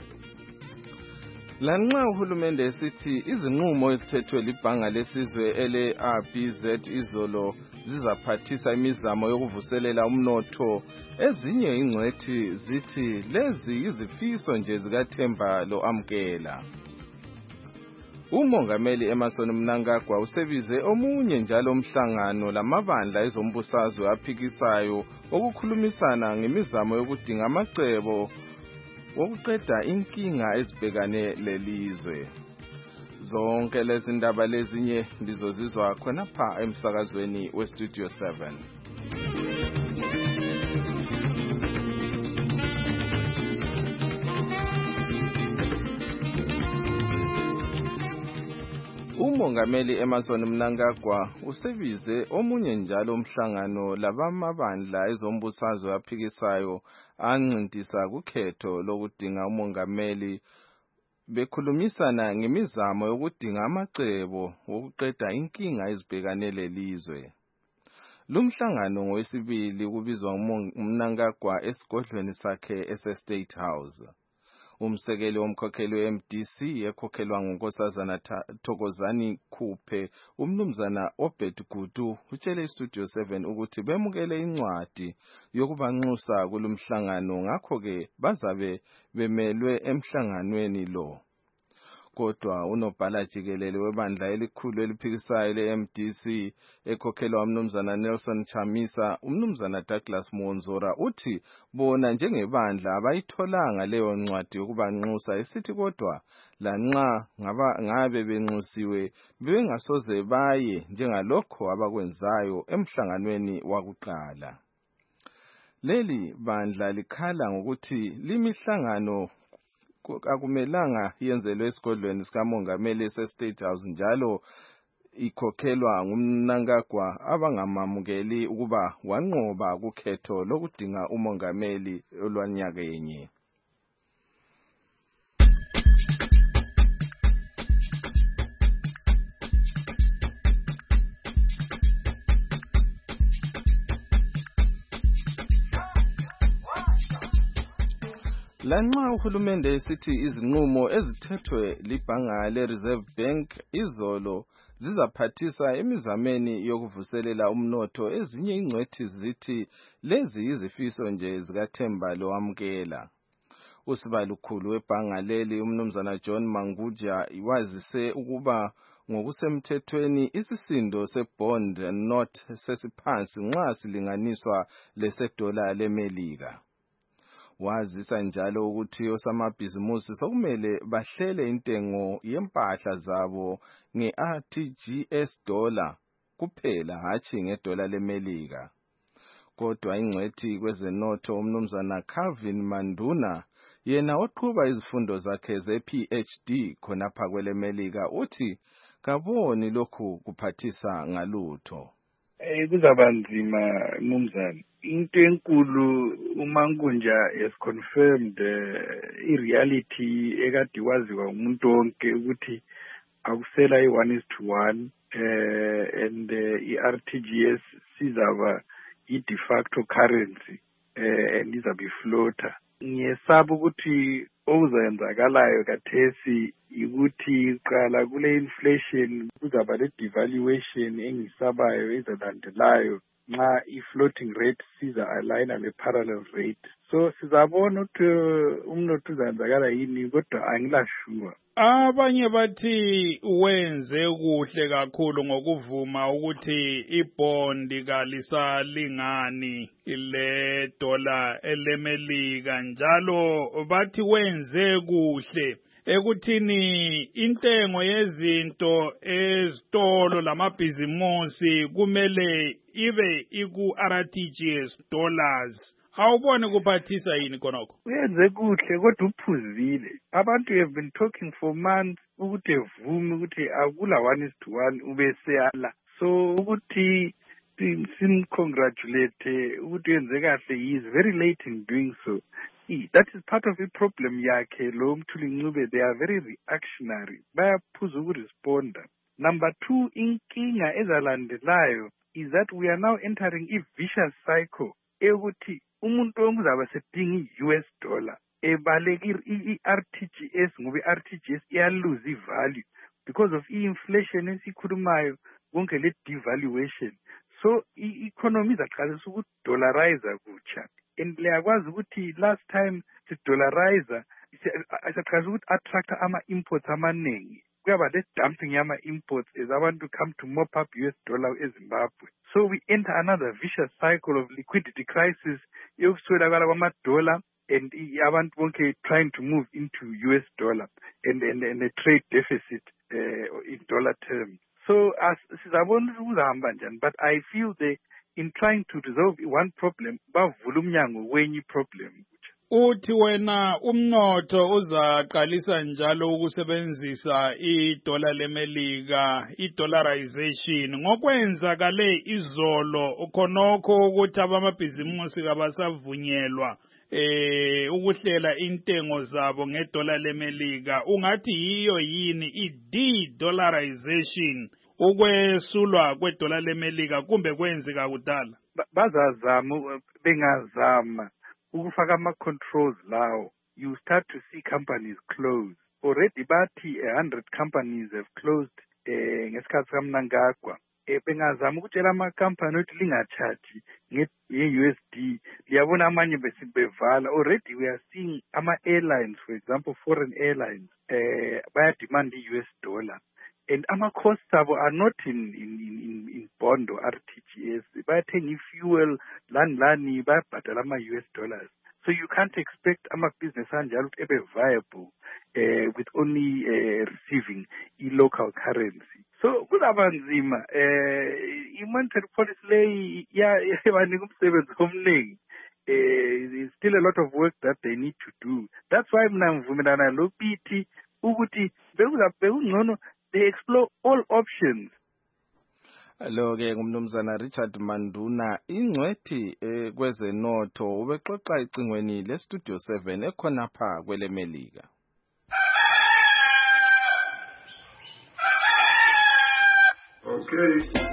Lanxa uhulumende esithi izinqumo ezithethwe libhanga lesizwe ele R B Z izolo zizaphathisa imizamo yokuvuselela umnotho, ezinye ingcwethi zithi lezi izifiso nje zikaThemba lo-Amkela. Umongameli Emmerson Mnangagwa usebize omunye njalo umhlangano lamabandla ezombusazwe aphikisayo okukhulumisana ngemizamo yokudinga amacebo wokuqeda inkinga ezibhekane lelizwe. Zonke lezi ndaba lezinye ndizozizwa khona pha emsakazweni weStudio seven. Umongameli Emmerson Mnangagwa usebize omunye njalo umhlangano labamabandla ezombusazwe aphikisayo ancintisa kukhetho lokudinga umongameli bekhulumisana ngemizamo yokudinga amacebo wokuqeda inkinga ezibhekane lelizwe. Lumhlangano ngowesibili kubizwa uMnangagwa esigodlweni sakhe ese-State House. Umsekeli womkhokheli we-M D C ekhokhelwa ngunkosazana Thokozani Khuphe umnumzana Obed Gudu utshele iStudio seven ukuthi bemukele incwadi yokubanxusa kulumhlangano, ngakho-ke bazabe bemelwe emhlanganweni lo. Kodwa unobhala jikelele webandla elikhulu eliphikisayo le-M D C ekhokhelwa umnumzana Nelson Chamisa, umnumzana Douglas Monzora uthi bona njengebandla abayitholanga leyo ncwadi yokubanxusa, esithi kodwa lanxa ngabe benxusiwe bengasoze baye njengalokho abakwenzayo emhlanganweni wakuqala. Leli bandla likhala ngokuthi limihlangano akumelanga yenzelwe esigodlweni sikamongameli ese-State House njalo ikhokhelwa ngumNangagwa abangamamukeli ukuba wanqoba kukhetho lokudinga umongameli olwanyakenye. Lanxa uhulumende esithi izinqumo ezithethwe libhanga le-Reserve Bank izolo zizaphathisa emizameni yokuvuselela umnotho, ezinye ingcwethi zithi lezi izifiso nje zikaThemba lo-Amkela. Usibalukhulu webhanga leli umnumzana John Manguja wazise ukuba ngokusemthethweni isisindo sebond note sesiphansi nxa silinganiswa lesedola leMelika. Wazisa njalo ukuthi osamabhizimusi sokumele bahlele intengo yempahla zabo nge-R T G S dollar kuphela, hatshi ngedola leMelika. Kodwa ingcwethi kwezenotho umnumzana Calvin Manduna, yena oqhuba izifundo zakhe ze-P H D khonapha kweleMelika, uthi kaboni lokhu kuphathisa ngalutho. Eh kuzaba nzima mumzana. Into enkulu uMankunja has confirmed uh, i-reality ekade waziwa umuntu wonke ukuthi akusela i-one is to one uh, and uh, i-R T G S sizaba i-de facto currency uh, and izabe ifloater. Ngiyesaba ukuthi okuzenzakalayo kathesi ukuthi qala kule inflation kuzaba le devaluation engisabayo ezalandelayo nxa i-floating rate siza aligna le parallel rate. So sizabona ukuthi umnotho uzenzakala yini kodwa angilashuma. Abanye bathi wenze kuhle kakhulu ngokuvuma ukuthi ibhondi kalisalingani ile dollar elemelika njalo bathi wenze kuhle ekuthini intengo yezinto ezitolo lamabhizimusi kumele ibe iku R T G S dollars. Awubone kuphathisa yini konoko? Uyenze kuhle kodwa uphuzile. Abantu have been talking for months ukuthi evume ukuthi akula one is to one ubeseyala. So ukuthi sim congratulate ukuthi yenze kahle, he is very late in doing so. That is part of the problem yakhe lo Mthuli Ncube. They are very reactionary. Bayaphuza ukuresponda. Number two, inkinga ezalandelayo is that we are now entering a vicious cycle ekuthi umuntu onguzabe sedinga i-U S dollar ebaleka i-R T G S ngoba i-R T G S iyalose i-value because of i-inflation esikhulumayo konke le devaluation. So i-economy izaqalisa ukudollarize kutsha. And liyakwazi ukuthi last time si-dollarize isaqalisa ukuthi attracta ama-imports amaningi. Kuyaba le dumping yama-imports as abantu come to mop up U S dollar eZimbabwe. So we enter another vicious cycle of liquidity crisis yokuswelakala kwama-dollar and abantu bonke trying to move into U S dollar and, and, and a trade deficit uh, in dollar terms. So as sizabona ukuzahamba njani, but I feel they in trying to resolve one problem bavula umnyango wenye problem. Uthi wena umnotho uzaqalisa njalo ukusebenzisa i-dollar lemelika, i-dollarization ngokwenzakale izolo khonokho ukuthi abamabhizimusi kabasavunyelwa eh ukuhlela intengo zabo ngedollar lemelika. Ungathi yiyo yini i-de-dollarization ukwesulwa kwedollar lemelika kumbe kwenzeka kudala? Bazazama bengazama ukufaka ama-controls lawo, you start to see companies close. Already bathi one hundred companies have closed eh ngesikhathi kaMnangagwa. Eh bengazama ukutshela ama-company ukuthi lingachaji nge-U S D. Liyabona amanye besibevala. Already we are seeing ama-airlines, for example, foreign airlines, eh bayademand i-U S dollar. And ama-costs abo are not in, in, in, in bond or R T G S. Bayathenga i-fuel, lani lani, bayabhadala ama-U S dollars. So you can't expect ama-business anjalo ukuthi ebe viable uh, with only uh, receiving i-local currency. So kuzaba nzima. Uh, i-monetary policy le yabanika umsebenzi omningi. There's still a lot of work that they need to do. That's why mina ngivumelana lo bithi ukuthi bekungcono they explore all options. Lo ke ngumnumzana Richard Manduna ingcwethi eh, kwezenotho ubexoxa icingweni le Studio seven ekhona pha kwele Melika. Okay.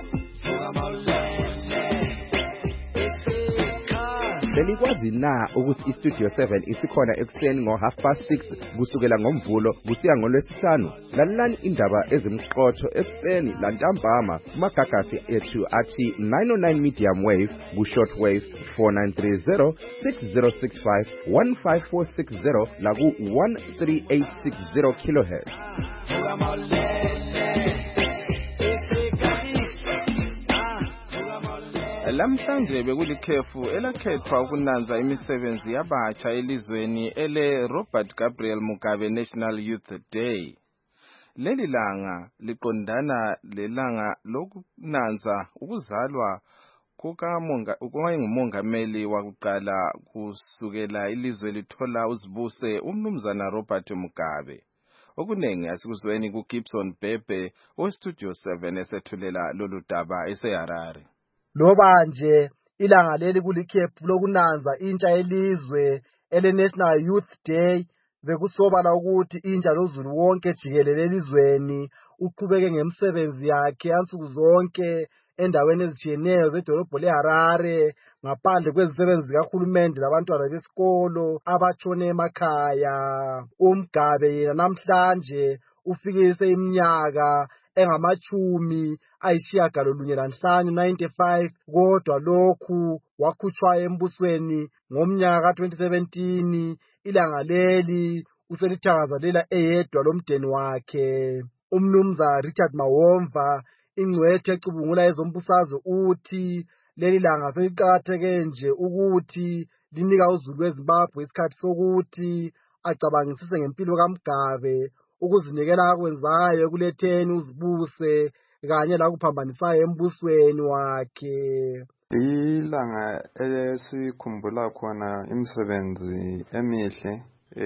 Belikwazi na ukuthi iStudio seven isikhona ekuseni ngo half past six kusukela ngomvulo kusiya ngolwesihlanu. Lalelani indaba ezimqotho ekuseni lantambama kumagagasi ethu athi nine oh nine medium wave ku short wave four nine three zero six zero six five one five four six zero la ku one three eight six zero kilohertz. Lamhlanje bekulikhefu elakhethwa ukunanza imisebenzi yabatsha elizweni ele Robert Gabriel Mugabe National Youth Day. Leli langa liqondana lelanga lokunanza ukuzalwa kukamonga ukuyengumongameli wakuqala kusukela ilizwe lithola uzibuse umnumzana Robert Mugabe. Okunengi asikuzweni ku Gibson Bebe o Studio seven esethulela lolu daba eseHarare. loba nje ilanga leli kulikhefu lokunanza intsha yelizwe ele-National Youth Day, bekusobala ukuthi intsha lozulu wonke jikelele elizweni uqhubeke ngemisebenzi yakhe yansuku zonke endaweni ezitshiyeneyo zedolobho leHarare, ngaphandle kwezisebenzi zikahulumende labantwana besikolo abatshone emakhaya. uMgabe yena namhlanje ufikise iminyaka engamachumi ayishiyagalolunye lanhlanu ninety-five, kodwa lokhu wakhutshwa embusweni ngomnyaka ka twenty seventeen. Ilanga leli uselithakazelela eyedwa lomndeni wakhe. Umnumzana Richard Mawomva, ingcwethi ecubungula ezombusazwe, uthi leli langa seliqakatheke nje ukuthi linika uzulu weZimbabwe isikhathi sokuthi acabangisise ngempilo kaMgabe, ukuzinikela akwenzayo ekuletheni uzibuse kanye lakuphambanisayo embusweni wakhe. Ilanga esikhumbula khona imisebenzi emihle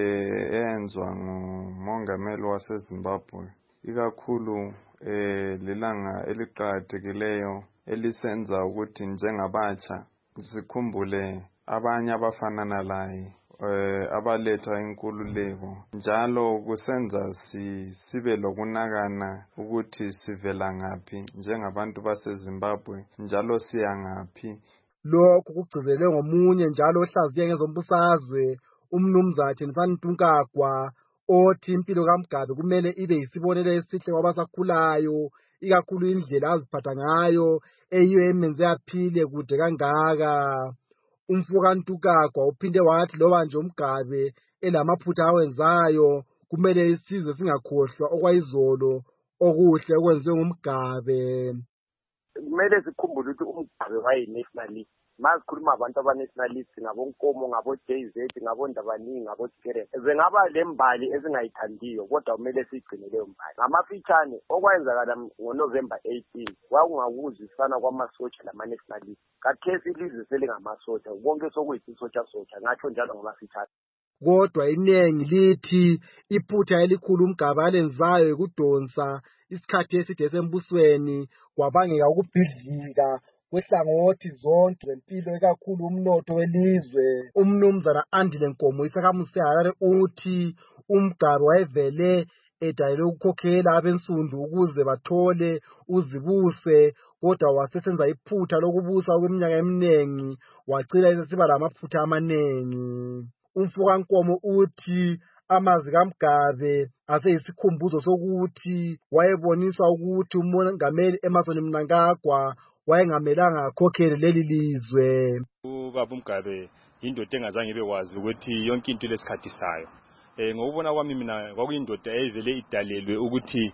eyenzwa ngumongameli waseZimbabwe, ikakhulu eh lilanga eliqhakathekileyo elisenza ukuthi njengabatsha sikhumbule abanye abafanana laye eh abaletha inkululeko, njalo kusenza si sibe lokunakana ukuthi sivela ngaphi njengabantu baseZimbabwe, njalo siya ngaphi. Lokhu kugcizelwe ngomunye njalo ohlaziye ngezombusazwe, umnumzana Thembisani Ntunkagwa, othi impilo kaMgabe kumele ibe yisibonelo esihle kwabasakhulayo, ikakhulu indlela aziphatha ngayo eyiyo emenze aphile kude kangaka. Umfoka Ntunkagwa uphinde wathi loba nje uMgabe elamaphutha awenzayo, kumele isizwe singakhohlwa okwayizolo okuhle okwenziwe nguMgabe. Kumele sikhumbule ukuthi uMgabe wayeyi-nationalist. Masikhuluma abantu aba-nationalist, ngabonkomo, ngabo-J Z, ngabondabaningi, ngabo-Tigeref, zingaba lembali ezingayithandiyo, kodwa kumele siyigcine leyo mbali. Ngamafitshane, okwenzakala ngoNovember eighteenth kwakungakuzwisana kwamasotsha lama-nationalist. Kathesi ilizwe selingamasotsha, konke sokuyisisotsha sotsha, ngatsho njalo ngamafitshane. Kodwa inengi lithi iphutha elikhulu uMgabe alenzayo ekudonsa isikhathi eside esembusweni kwabangeka ukubhidlika kwehlangothi zonke zempilo, ikakhulu umnotho welizwe. Umnumzana Andile Nkomo isakhamuzi seHarare uthi uMgabe wayevele edalele ukukhokhela abensundu ukuze bathole uzibuse, kodwa wasesenza iphutha lokubusa kweminyaka eminingi wagcina esesiba lamaphutha amanengi. Umfoka Nkomo uthi amazwi kaMgabe aseyisikhumbuzo sokuthi wayeboniswa ukuthi umongameli Emmerson Mnangagwa wayengamelanga akhokhele leli lizwe. Ubaba uMgabe yindoda engazange ibekwazi ukuthi yonke into lesikhathi sayo. Eh ngokubona kwami mina kwakuyindoda eyivele idalelwe ukuthi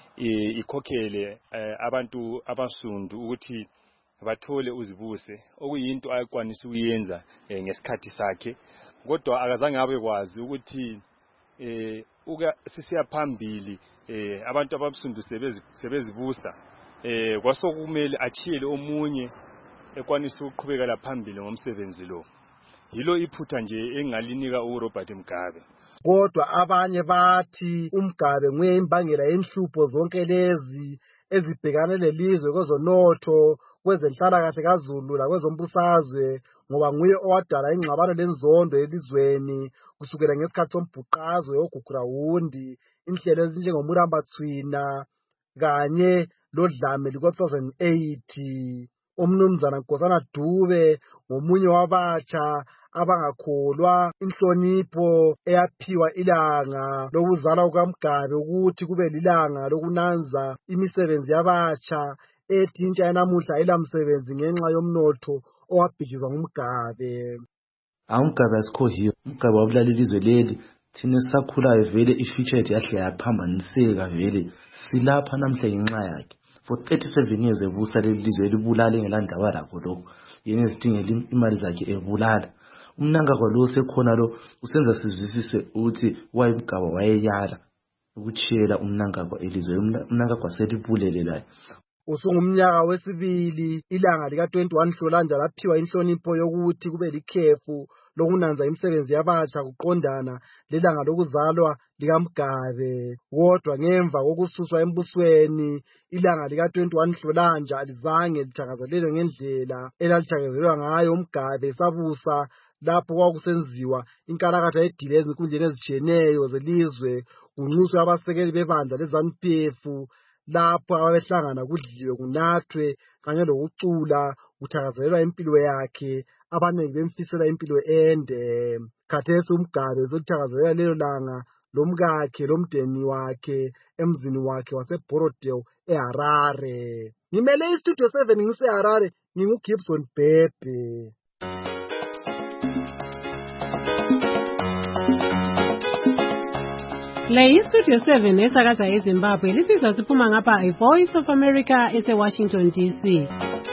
ikhokhele abantu abasundu ukuthi bathole uzibuse, okuyinto ayikwanisa ukuyenza ngesikhathi sakhe, kodwa akazange abekwazi ukuthi eh uka sisiya phambili eh abantu ababusundu sebezibusa eh kwasokumele achiyele omunye ekwanisa ukuqhubekela phambili ngomsebenzi lo. Yilo iphutha nje engalinika uRobert Mugabe. Kodwa abanye bathi uMgabe nguye imbangela yenhlupho zonke lezi ezibhekane lelizwe kwezonotho, kwezenhlalakahle kaZulu lakwezombusazwe, ngoba nguye owadala ingxabano lenzondo elizweni kusukela ngesikhathi sombhuqazwe oGugrawundi, inhlelo ezinjengomuramba Thwina kanye lodlame liko two thousand eight. Umnumzana Nkosana Dube ngomunye wabatsha abangakholwa inhlonipho eyaphiwa ilanga lokuzalwa kukaMgabe ukuthi kube lilanga lokunanza imisebenzi yabatsha, ethi intsha yanamuhla ilamsebenzi ngenxa yomnotho owabhidlizwa nguMgabe. UMgabe asikhohiyo, uMgabe wabulala ilizwe leli, thina sisakhulayo vele i-future yethu yahle yaphambaniseka vele, silapha namhla ngenxa yakhe. For thirty-seven years ebusa leli lizwe elibulala engelandaba lakho lokho, yena ezidingela imali zakhe ebulala. Umnangagwa lo sekhona lo usenza sizwisise ukuthi wayeMgabe wayeyala ukuchiyela umnangagwa elizwe, umnangagwa selibulele la. Usungumnyaka wesibili ilanga lika twenty-one Nhlolanja laphiwa inhlonipho yokuthi kube likhefu lokunanza imisebenzi yabatsha kuqondana lelanga lokuzalwa likaMgabe. Kodwa ngemva kokususwa embusweni, ilanga lika-twenty-one Nhlolanja alizange lithakazelelwe ngendlela elalithakazelelwa ngayo uMgabe esabusa, lapho kwakusenziwa inkalakatha yedile ezinkundleni ezitshiyeneyo zelizwe, kunxuswe abasekeli bebandla leZANU-P F, lapho ababehlangana kudliwe kunathwe kanye lokucula kuthakazelelwa impilo yakhe, abanengi bemfisela impilo ende. Khathesi uMgabe uzothakazelela lelo langa lomkakhe lomndeni wakhe emzini wakhe waseBorodale eHarare. Ngimele iStudio seven ngiseHarare, nginguGibson Bhebhe. Le iStudio seven esakaza eZimbabwe lisizwa siphuma ngapha iVoice of America eseWashington D C.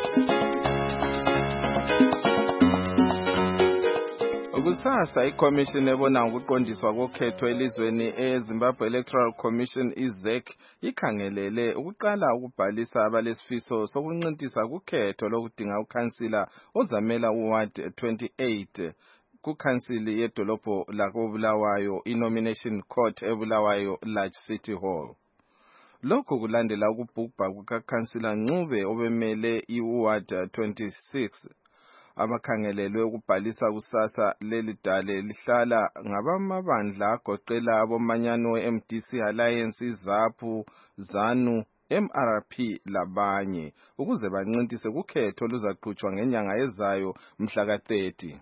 Kusasa iCommission ebona ngokuqondiswa kokhetho elizweni eZimbabwe Electoral Commission I Z E C ikhangelele ukuqala ukubhalisa abalesifiso sokuncintisa kukhetho lokudinga ukhansila ozamela uWard twenty-eight kukhansili yedolobho lakoBulawayo iNomination Court eBulawayo Large City Hall. Lokhu kulandela ukubhubha kukakhansila Ncube obemele iWard twenty-six. Abakhangelelwe ukubhalisa kusasa leli dale lihlala ngabamabandla agoqela abomanyano we-M D C Alliance, ZAPU, ZANU, M R P labanye ukuze bancintise kukhetho oluzaqhutshwa ngenyanga ezayo mhla ka thirty.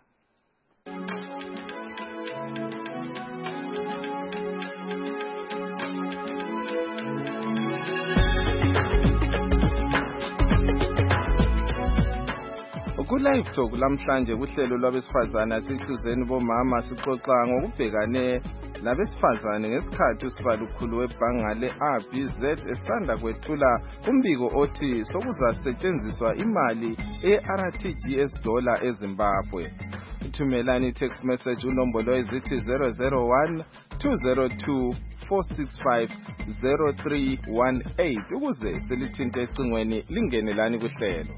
Ku-Live Talk lamhlanje kuhlelo lwabesifazana sihluzeni bomama sixoxa ngokubhekane labesifazane ngesikhathi usibalukhulu webhanga le-R B Z esanda kwethula umbiko othi sokuzasetshenziswa imali e-R T G S dollar eZimbabwe. Thumelani text message unombolo ezithi zero zero one two zero two four six five zero three one eight ukuze selithinte ecingweni lingenelani kuhlelo.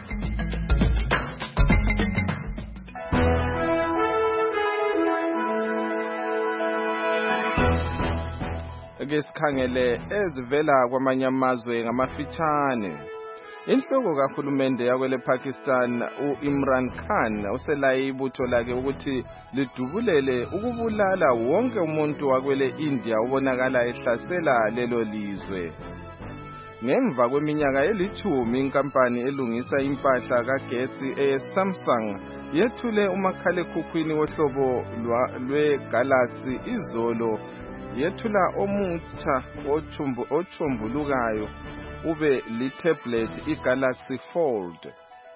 Ke sikhangele ezivela kwamanye amazwe ngamafitshane. Inhloko kahulumende yakwele Pakistan uImran Khan uselaye ibutho lakhe ukuthi lidubulele ukubulala wonke umuntu wakwele India ubonakala ehlasela lelo lizwe. Ngemva kweminyaka elithumi inkampani elungisa impahla kagetsi eSamsung yethule umakhalekhukhwini wohlobo lweGalaxy izolo. Yethula omutsha ochumbu ochumbulukayo ube li-tablet iGalaxy Fold.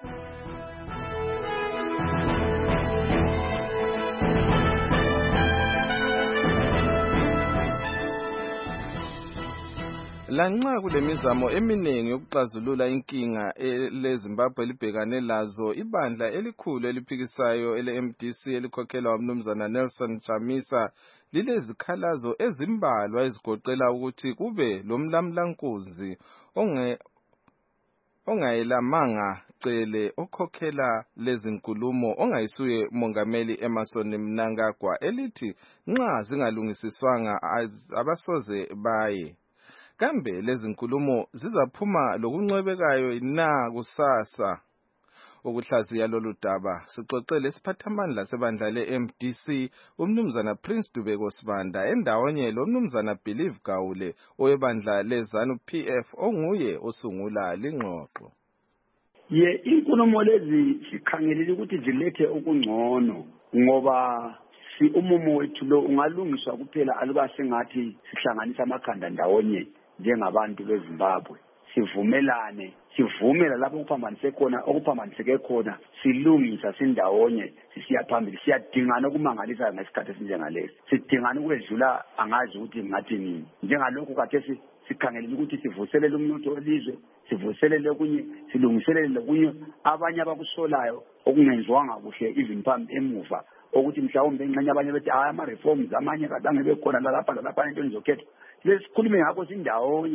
Lanxa kulemizamo eminingi yokuxazulula inkinga leZimbabwe libhekane lazo, ibandla elikhulu eliphikisayo ele-M D C elikhokhelwa umnumzana Nelson Chamisa lilezikhalazo ezimbalwa ezigoqela ukuthi kube lomlamlankunzi onge ongayelamanga cele okhokhela lezinkulumo ongayisuye mongameli Emmerson Mnangagwa elithi nxa zingalungisiswanga abasoze baye. Kambe lezinkulumo zizaphuma lokuncwebekayo na kusasa? Ukuhlaziya lolu daba sixoxele isiphathamandla sebandla le-M D C umnumzana Prince Dubeko Sibanda endawonye lo mnumzana Believe Gawule owebandla leZANU-P F onguye osungula lingxoxo. Ye inkulumo lezi sikhangelele ukuthi zilethe okungcono ngoba si umumo wethu lo ungalungiswa kuphela aluba sengathi sihlanganisa amakhanda ndawonye njengabantu beZimbabwe, sivumelane sivumela lapho kuphambanise khona okuphambaniseke khona silungisa sindawonye sisiya phambili. Siyadingana ukumangalisa ngesikhathi esinjengalesi, sidingana ukwedlula angazi ukuthi ngathi nini. Njengalokhu kade sikhangelele ukuthi sivuselele umnotho welizwe, sivuselele kunye, silungiselele kunye abanye abakusolayo okungenziwanga kuhle even phambi emuva ukuthi mhlawumbe enqanya abanye bethi hayi ama reforms amanye kadange bekhona lapha lapha into nizokhetha. Lesikhulume ngakho sindawonye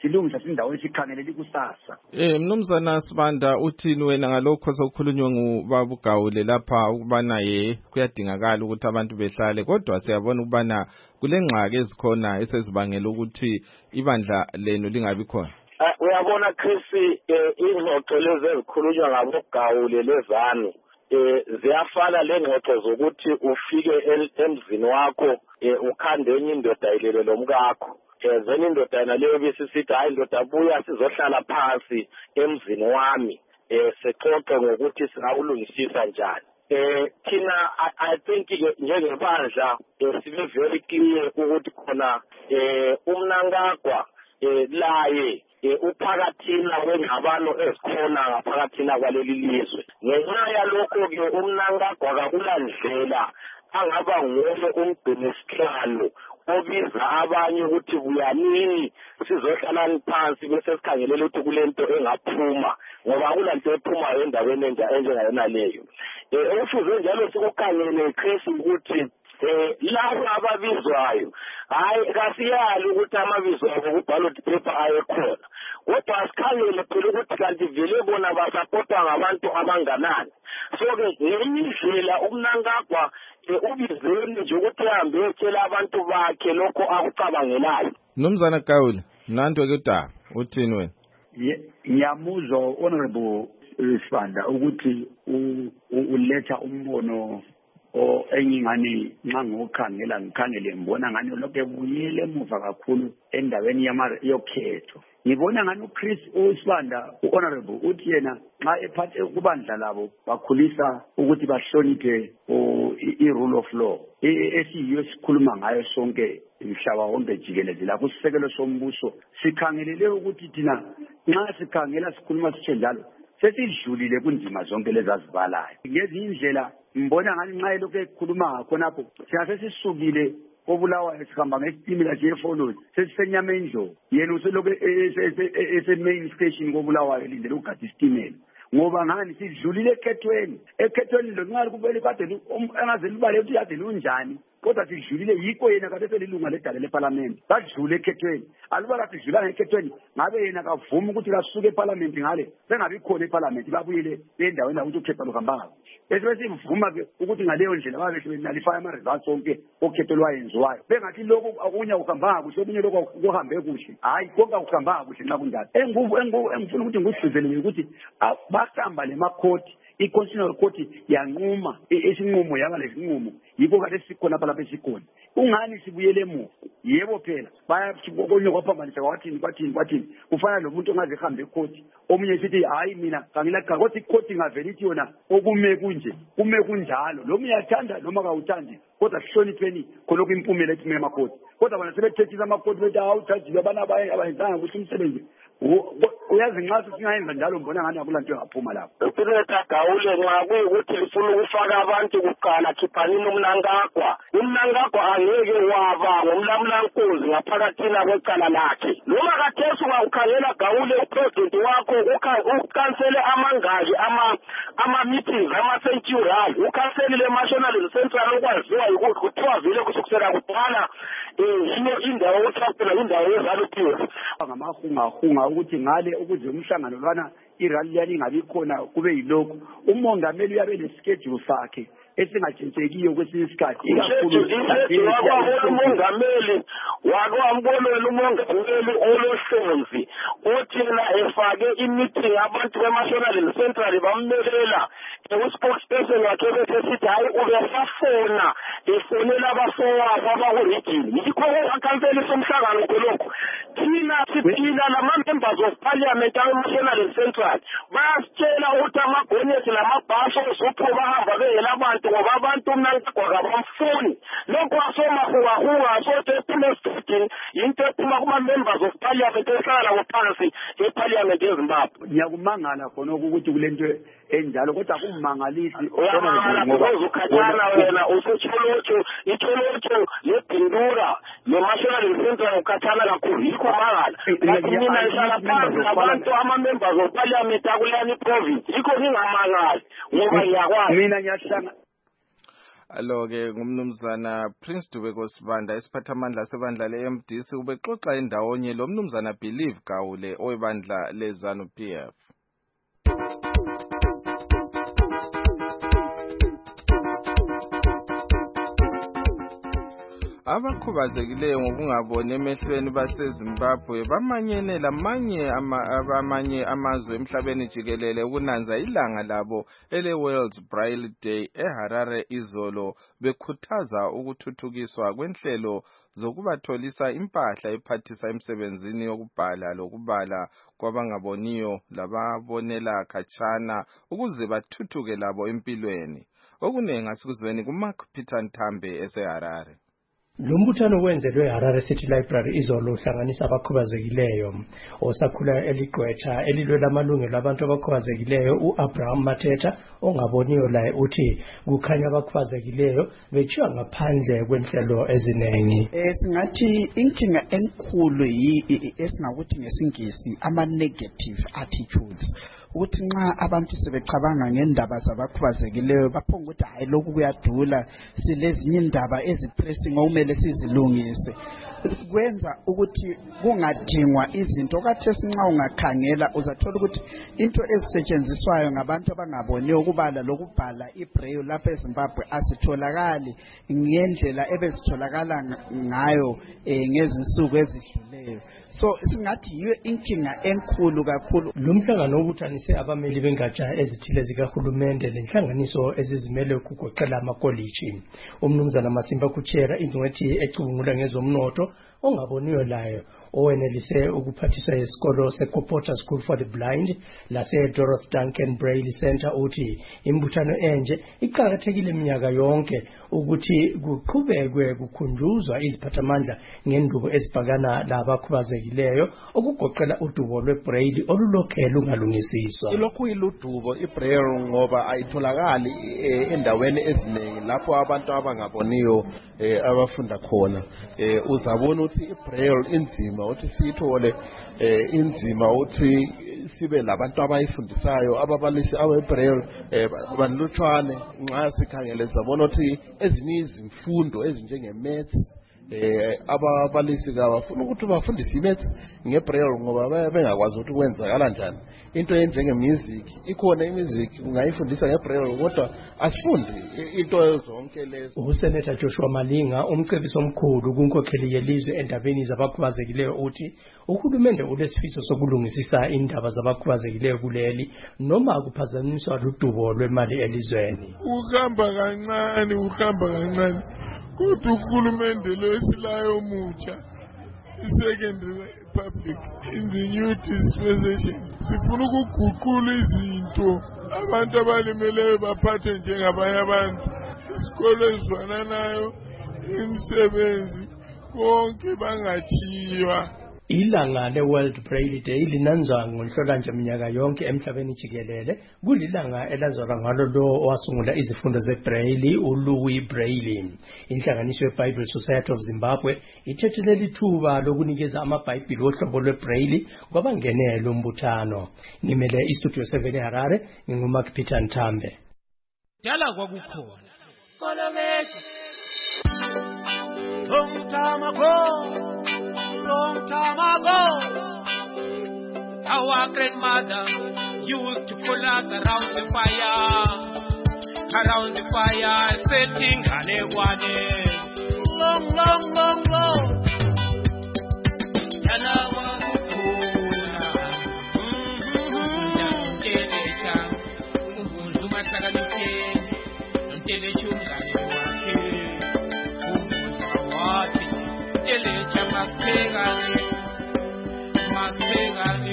silungisa indawo esikhangelele ikusasa. Eh mnumzana Sibanda uthini wena ngalokho sokukhulunywa ngubaba uGawule lapha ukubana ye kuyadingakala ukuthi abantu behlale kodwa siyabona ukubana kulengxaki ezikhona esezibangela ukuthi ibandla lenu lingabi khona. Uyabona Chris ingxoxo lezi ezikhulunywa ngabo Gawule lezani eh ziyafana lengxoxo zokuthi ufike emzini wakho ukhande enye indoda ilele lomkakho ezeni indoda naleyo bisisithi hayi indoda buya sizohlala phansi emzini wami eh sexoxe ngokuthi singawulungisisa njani. Eh thina I think njengebandla sibe very clear ukuthi khona eh umnankagwa eh laye uphakathina kwengabano ezikhona ngaphakathina kwaleli lizwe. Ngenxa yalokho ke umnankagwa kakulandlela angaba nguwe umgcini sihlalo obiza abanye ukuthi buyanini sizohlala phansi bese sikhangelela ukuthi kulento engaphuma ngoba kulanto ephuma endaweni enjengayona leyo. Eh ufuze njalo sikukhangele Chris ukuthi eh labo ababizwayo hayi kasiyali ukuthi amabizo abo ku ballot paper ayekhona kodwa asikhangele phela ukuthi kanti vele bona basapota ngabantu abanganani. So ke ngendlela umnankagwa ubizweni nje ukuthi ahambe etshela abantu bakhe lokho akucabangelayo. Mnumzana Gawule nanto ke da uthini wena? Ngiyamuzwa honorable Sibanda ukuthi uletha umbono o engingani nxa ngokhangela ngikhangele ngibona ngani lokho ebuyele emuva kakhulu endaweni yokhetho. Ngibona ngani uChris uSibanda uhonorable uthi yena nxa ephathe kubandla labo bakhulisa ukuthi bahloniphe i-rule of law esiyiyo sikhuluma ngayo sonke umhlaba wonke jikelele la kusisekelo sombuso. Sikhangelele ukuthi thina nxa sikhangela sikhuluma sitshe njalo sesidlulile kunzima zonke lezazibalayo. Ngezinye indlela mbona ngani nxa lokho ekhuluma khonapho siyase sisukile kobulawayo sihamba ngesitimela nje efoloni sesisenyama endlo yena uselokho ese main station kobulawayo lindele ukugada isitimela ngoba ngani sidlulile ekhethweni ekhethweni lo nqali kubele kade engaze libale ukuthi yade lunjani kodwa sidlulile yikho yena kade selilunga ledala leparlament badlule ekhethweni alubala sidlula ekhethweni ngabe yena kavuma ukuthi kasuke eparlament ngale sengabi khona eparlament babuyile endaweni ukuthi ukhetho luhamba bese sivuma ke ukuthi ngaleyo ndlela babe benalifaya ama results onke okhetho lwayenziwayo bengathi lokho akunya ukuhamba kuhle obunye lokho kuhambe kuhle hayi konke akuhamba kuhle nxa kunjalo enguvu engifuna ukuthi ngisizelele ukuthi bahamba lemakhoti i-constitutional court yanquma esinqumo yaba lesinqumo yikho kade sikhona lapha esikhona ungani sibuyele emuva yebo phela bayakonye kwaphambanisa kwathini kwathini kwathini kufana lomuntu ongaze ehambe ekhoti omunye sithi hayi mina kangilaka kodwa ikhoti ingavela ithi yona okume kunje kume kunjalo lo uyathanda noma kawuthandi kodwa sihlonipheni khonokho impumela ethi mema khoti kodwa bona sebethethisa amakhoti bethi awuthathile abana abayenzanga kuhle umsebenzi uyazi nxa singayenza njalo mbona ngani akulanto engaphuma lapho. Uphileka Gawule nxa kuyukuthi ufuna ukufaka abantu kuqala khiphanini umnankagwa umnankagwa angeke waba ngomlamulankunzi ngaphakathina kwecala lakhe noma kathesi ungakhangela Gawule upresident wakho ukhansele amangaji ama ama meetings ama century ukhansele le national central okwaziwa ukuthi kuthiwa vele kusukela kudala eh indawo uthapela indawo yezaluphiwe ngamahungahunga ukuthi ngale ukuze umhlangano lwana irally lingabi khona kube yilokho umongameli uyabe leschedule sakhe esingatshintshekiyo kwesinye isikhathi umongameli wakwambonela umongameli olohlonzi othina efake imeeting abantu bemational central bammelela uspokesperson wakhe besithi hayi ubesafona efonela abafowabo abakuregini yikho akhanseli somhlangano kolokho thina siphila lama-members of parliament ama-national central bayasitshela ukuthi amagonyesi lamabhasho zopho bahamba behela abantu ngoba abantu umnankagwa kabamfuni lokho asomahugahuga asothi ephuma esidini yinto ephuma kuma-members of parliament ehlala ngophansi eparliament ezimbabwe. Ngiyakumangala khonokho ukuthi kule nto enjalo kodwa kummangalisi uyamangala because ukhathana wena usecholotsho icholotsho lebhindura le-national central ukhathana kakhulu yikho mangala kathi mina ihlala phansi abantu ama-members of parliament akulani province yikho ngingamangali ngoba ngiyakwazi mina ngiyahlanga Alo-ke ngumnumzana Prince Dubeko Sibanda isiphathamandla sebandla le-M D C ubexoxa indawonye lo mnumzana Believe Gawule owebandla le-ZANU P F. Abakhubazekileyo ngokungaboni emehlweni baseZimbabwe bamanyene lamanye ama, abamanye amazwe emhlabeni jikelele ukunanza ilanga labo ele World Braille Day eHarare izolo bekhuthaza ukuthuthukiswa kwenhlelo zokubatholisa impahla ephathisa emsebenzini yokubhala lokubala kwabangaboniyo lababonela khatshana ukuze bathuthuke labo empilweni. Okunengi asikuzweni kuMark Peter Ntambe eseHarare. Lo mbuthano wenzelwe eHarare City Library izolo uhlanganisa abakhubazekileyo osakhula eligqwetha elilwela amalungelo abantu abakhubazekileyo uAbraham Mateta ongaboniyo laye uthi kukhanya abakhubazekileyo betshiwa ngaphandle kwenhlelo ezinengi. Eh singathi inkinga enkulu yi esingakuthi ngesingisi ama negative attitudes. Ukuthi nxa abantu sebecabanga ngendaba zabakhubazekileyo baphonga ukuthi hayi lokhu kuyadula silezinye indaba ezipressing okumele sizilungise kwenza ukuthi kungadingwa izinto kathi sinxa ungakhangela uzathola ukuthi into ezisetshenziswayo ngabantu abangaboniyo ukubala lokubhala ibraille lapha eZimbabwe asitholakali ngendlela ebezitholakala ngayo ngezinsuku ezidluleyo. So singathi yiyo inkinga enkulu kakhulu. Lo mhlangano obuthanise abameli bengatsha ezithile zikahulumende lenhlanganiso ezizimele ukugoqela amakoliji. Umnumzana Masimba Kuchera ingcwethi ecubungula ngezomnotho ongaboniyo layo owenelise ukuphathisa isikolo seKopota School for the Blind lase Dorothy Duncan Braille Center uthi imbuthano enje iqhakathekile iminyaka yonke ukuthi kuqhubekwe kukhunjuzwa iziphathamandla ngendubo ezibhakana labakhubazekileyo okugoqela udubo lwebraille olulokhela ungalungisiswa. Ilokhu iludubo ibraille ngoba ayitholakali endaweni eziningi lapho abantu abangaboniyo abafunda khona. Uzabona ukuthi ibraille inzima uthi siyithole inzima uthi sibe labantu abayifundisayo ababalisi abebraille banlutshwane nxa sikhangele sabona ukuthi ezinye izimfundo ezinjenge maths eh ababalisi kabafuna ukuthi bafundise imaths ngebraille ngoba bengakwazi ukuthi kwenzakala njani. Into enjenge music ikhona imusic ungayifundisa ngebraille kodwa asifundi into zonke lezo. USenator Joshua Malinga umcebisi omkhulu kunkokheli yelizwe endabeni zabakhubazekileyo uthi uhulumende ulesifiso sokulungisisa indaba zabakhubazekileyo kuleli noma kuphazanyiswa ludubo lwemali elizweni. Uhamba kancane uhamba kancane kodwa uhulumende lo esilayo mutsha secondary public in the new dispensation sifuna ukuguqula izinto abantu abalimeleyo baphathe njengabanye abantu isikolo ezwananayo imisebenzi konke bangathiywa. Ilanga le-World Braille Day linanzwa ngoNhlolanja minyaka yonke emhlabeni jikelele kulilanga elazalwa ngalo lo owasungula izifundo zeBraille uLouis Braille. Inhlanganiso yeBible Society of Zimbabwe ithethe leli thuba lokunikeza amabhayibhili ohlobo lweBraille kwabangenele umbuthano. Ngimele istudio seven eHarare nginguMark Peter Ntambe. Dala kwakukhona Kolomeje long time ago long time ago, our grandmother used to pull us around the fire, around the fire, setting Hanewane. Long, long, long, long. Yana wakukuna, mm-hmm, Telecha, Umbuzuma Saganuke, Telechunga, Wake, Telecha Maspegani, Maspegani,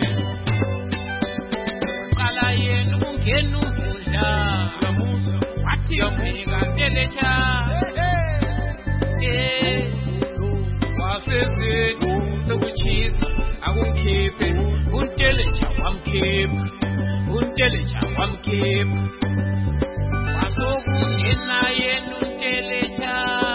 Kalayen, Ungenu, Yamusa, Wati, Omega, Telecha, eh, was it, so which is, I won't keep it, Untelecha, I'm keep, Untelecha, I'm keep, Waso, Enayen, Untelecha.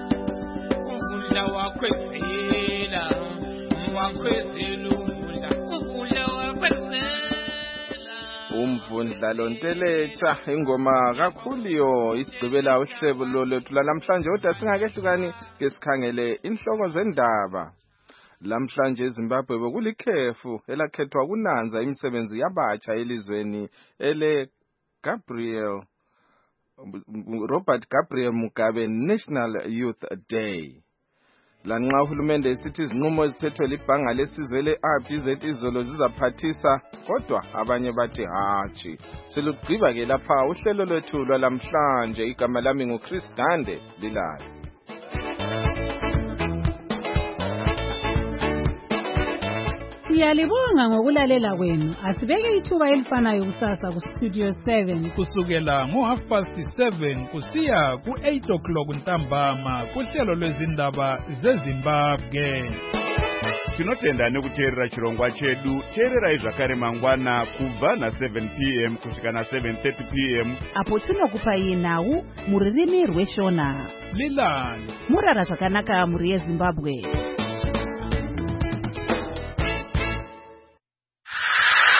Wakwezela wakwezela ukudla ukudla wakwezela umvundlalo nteletsha ingoma kakhulu isigqibela uhlelo lethu lanamhlanje kodwa singakehlukani ke sikhangele inhloko zendaba. Lamhlanje eZimbabwe bekulikhefu elakhethwa kunanza imisebenzi yabatsha elizweni ele Gabriel Robert Gabriel Mugabe National Youth Day. Lanxa uhulumende esithi izinqumo ezithethwe libhanga lesizwe le-R B Z izolo zizaphathisa kodwa abanye bathi hatshi. Selugqiba ke lapha uhlelo lwethu lwalamhlanje. Igama lami nguChris Gande Lilayo. Siyalibonga ngokulalela kwenu. Asibeke ithuba elifanayo kusasa ku Studio seven kusukela ngo half past seven kusiya ku eight o'clock ntambama kuhlelo lwezindaba zeZimbabwe. Tinotenda nekuteerera chirongwa chedu. Teerera zvakare mangwana kubva na seven p m kusvika na seven thirty p m apo tinokupai nhau muririmi rweshona. Lilani murara zvakanaka muri yeZimbabwe.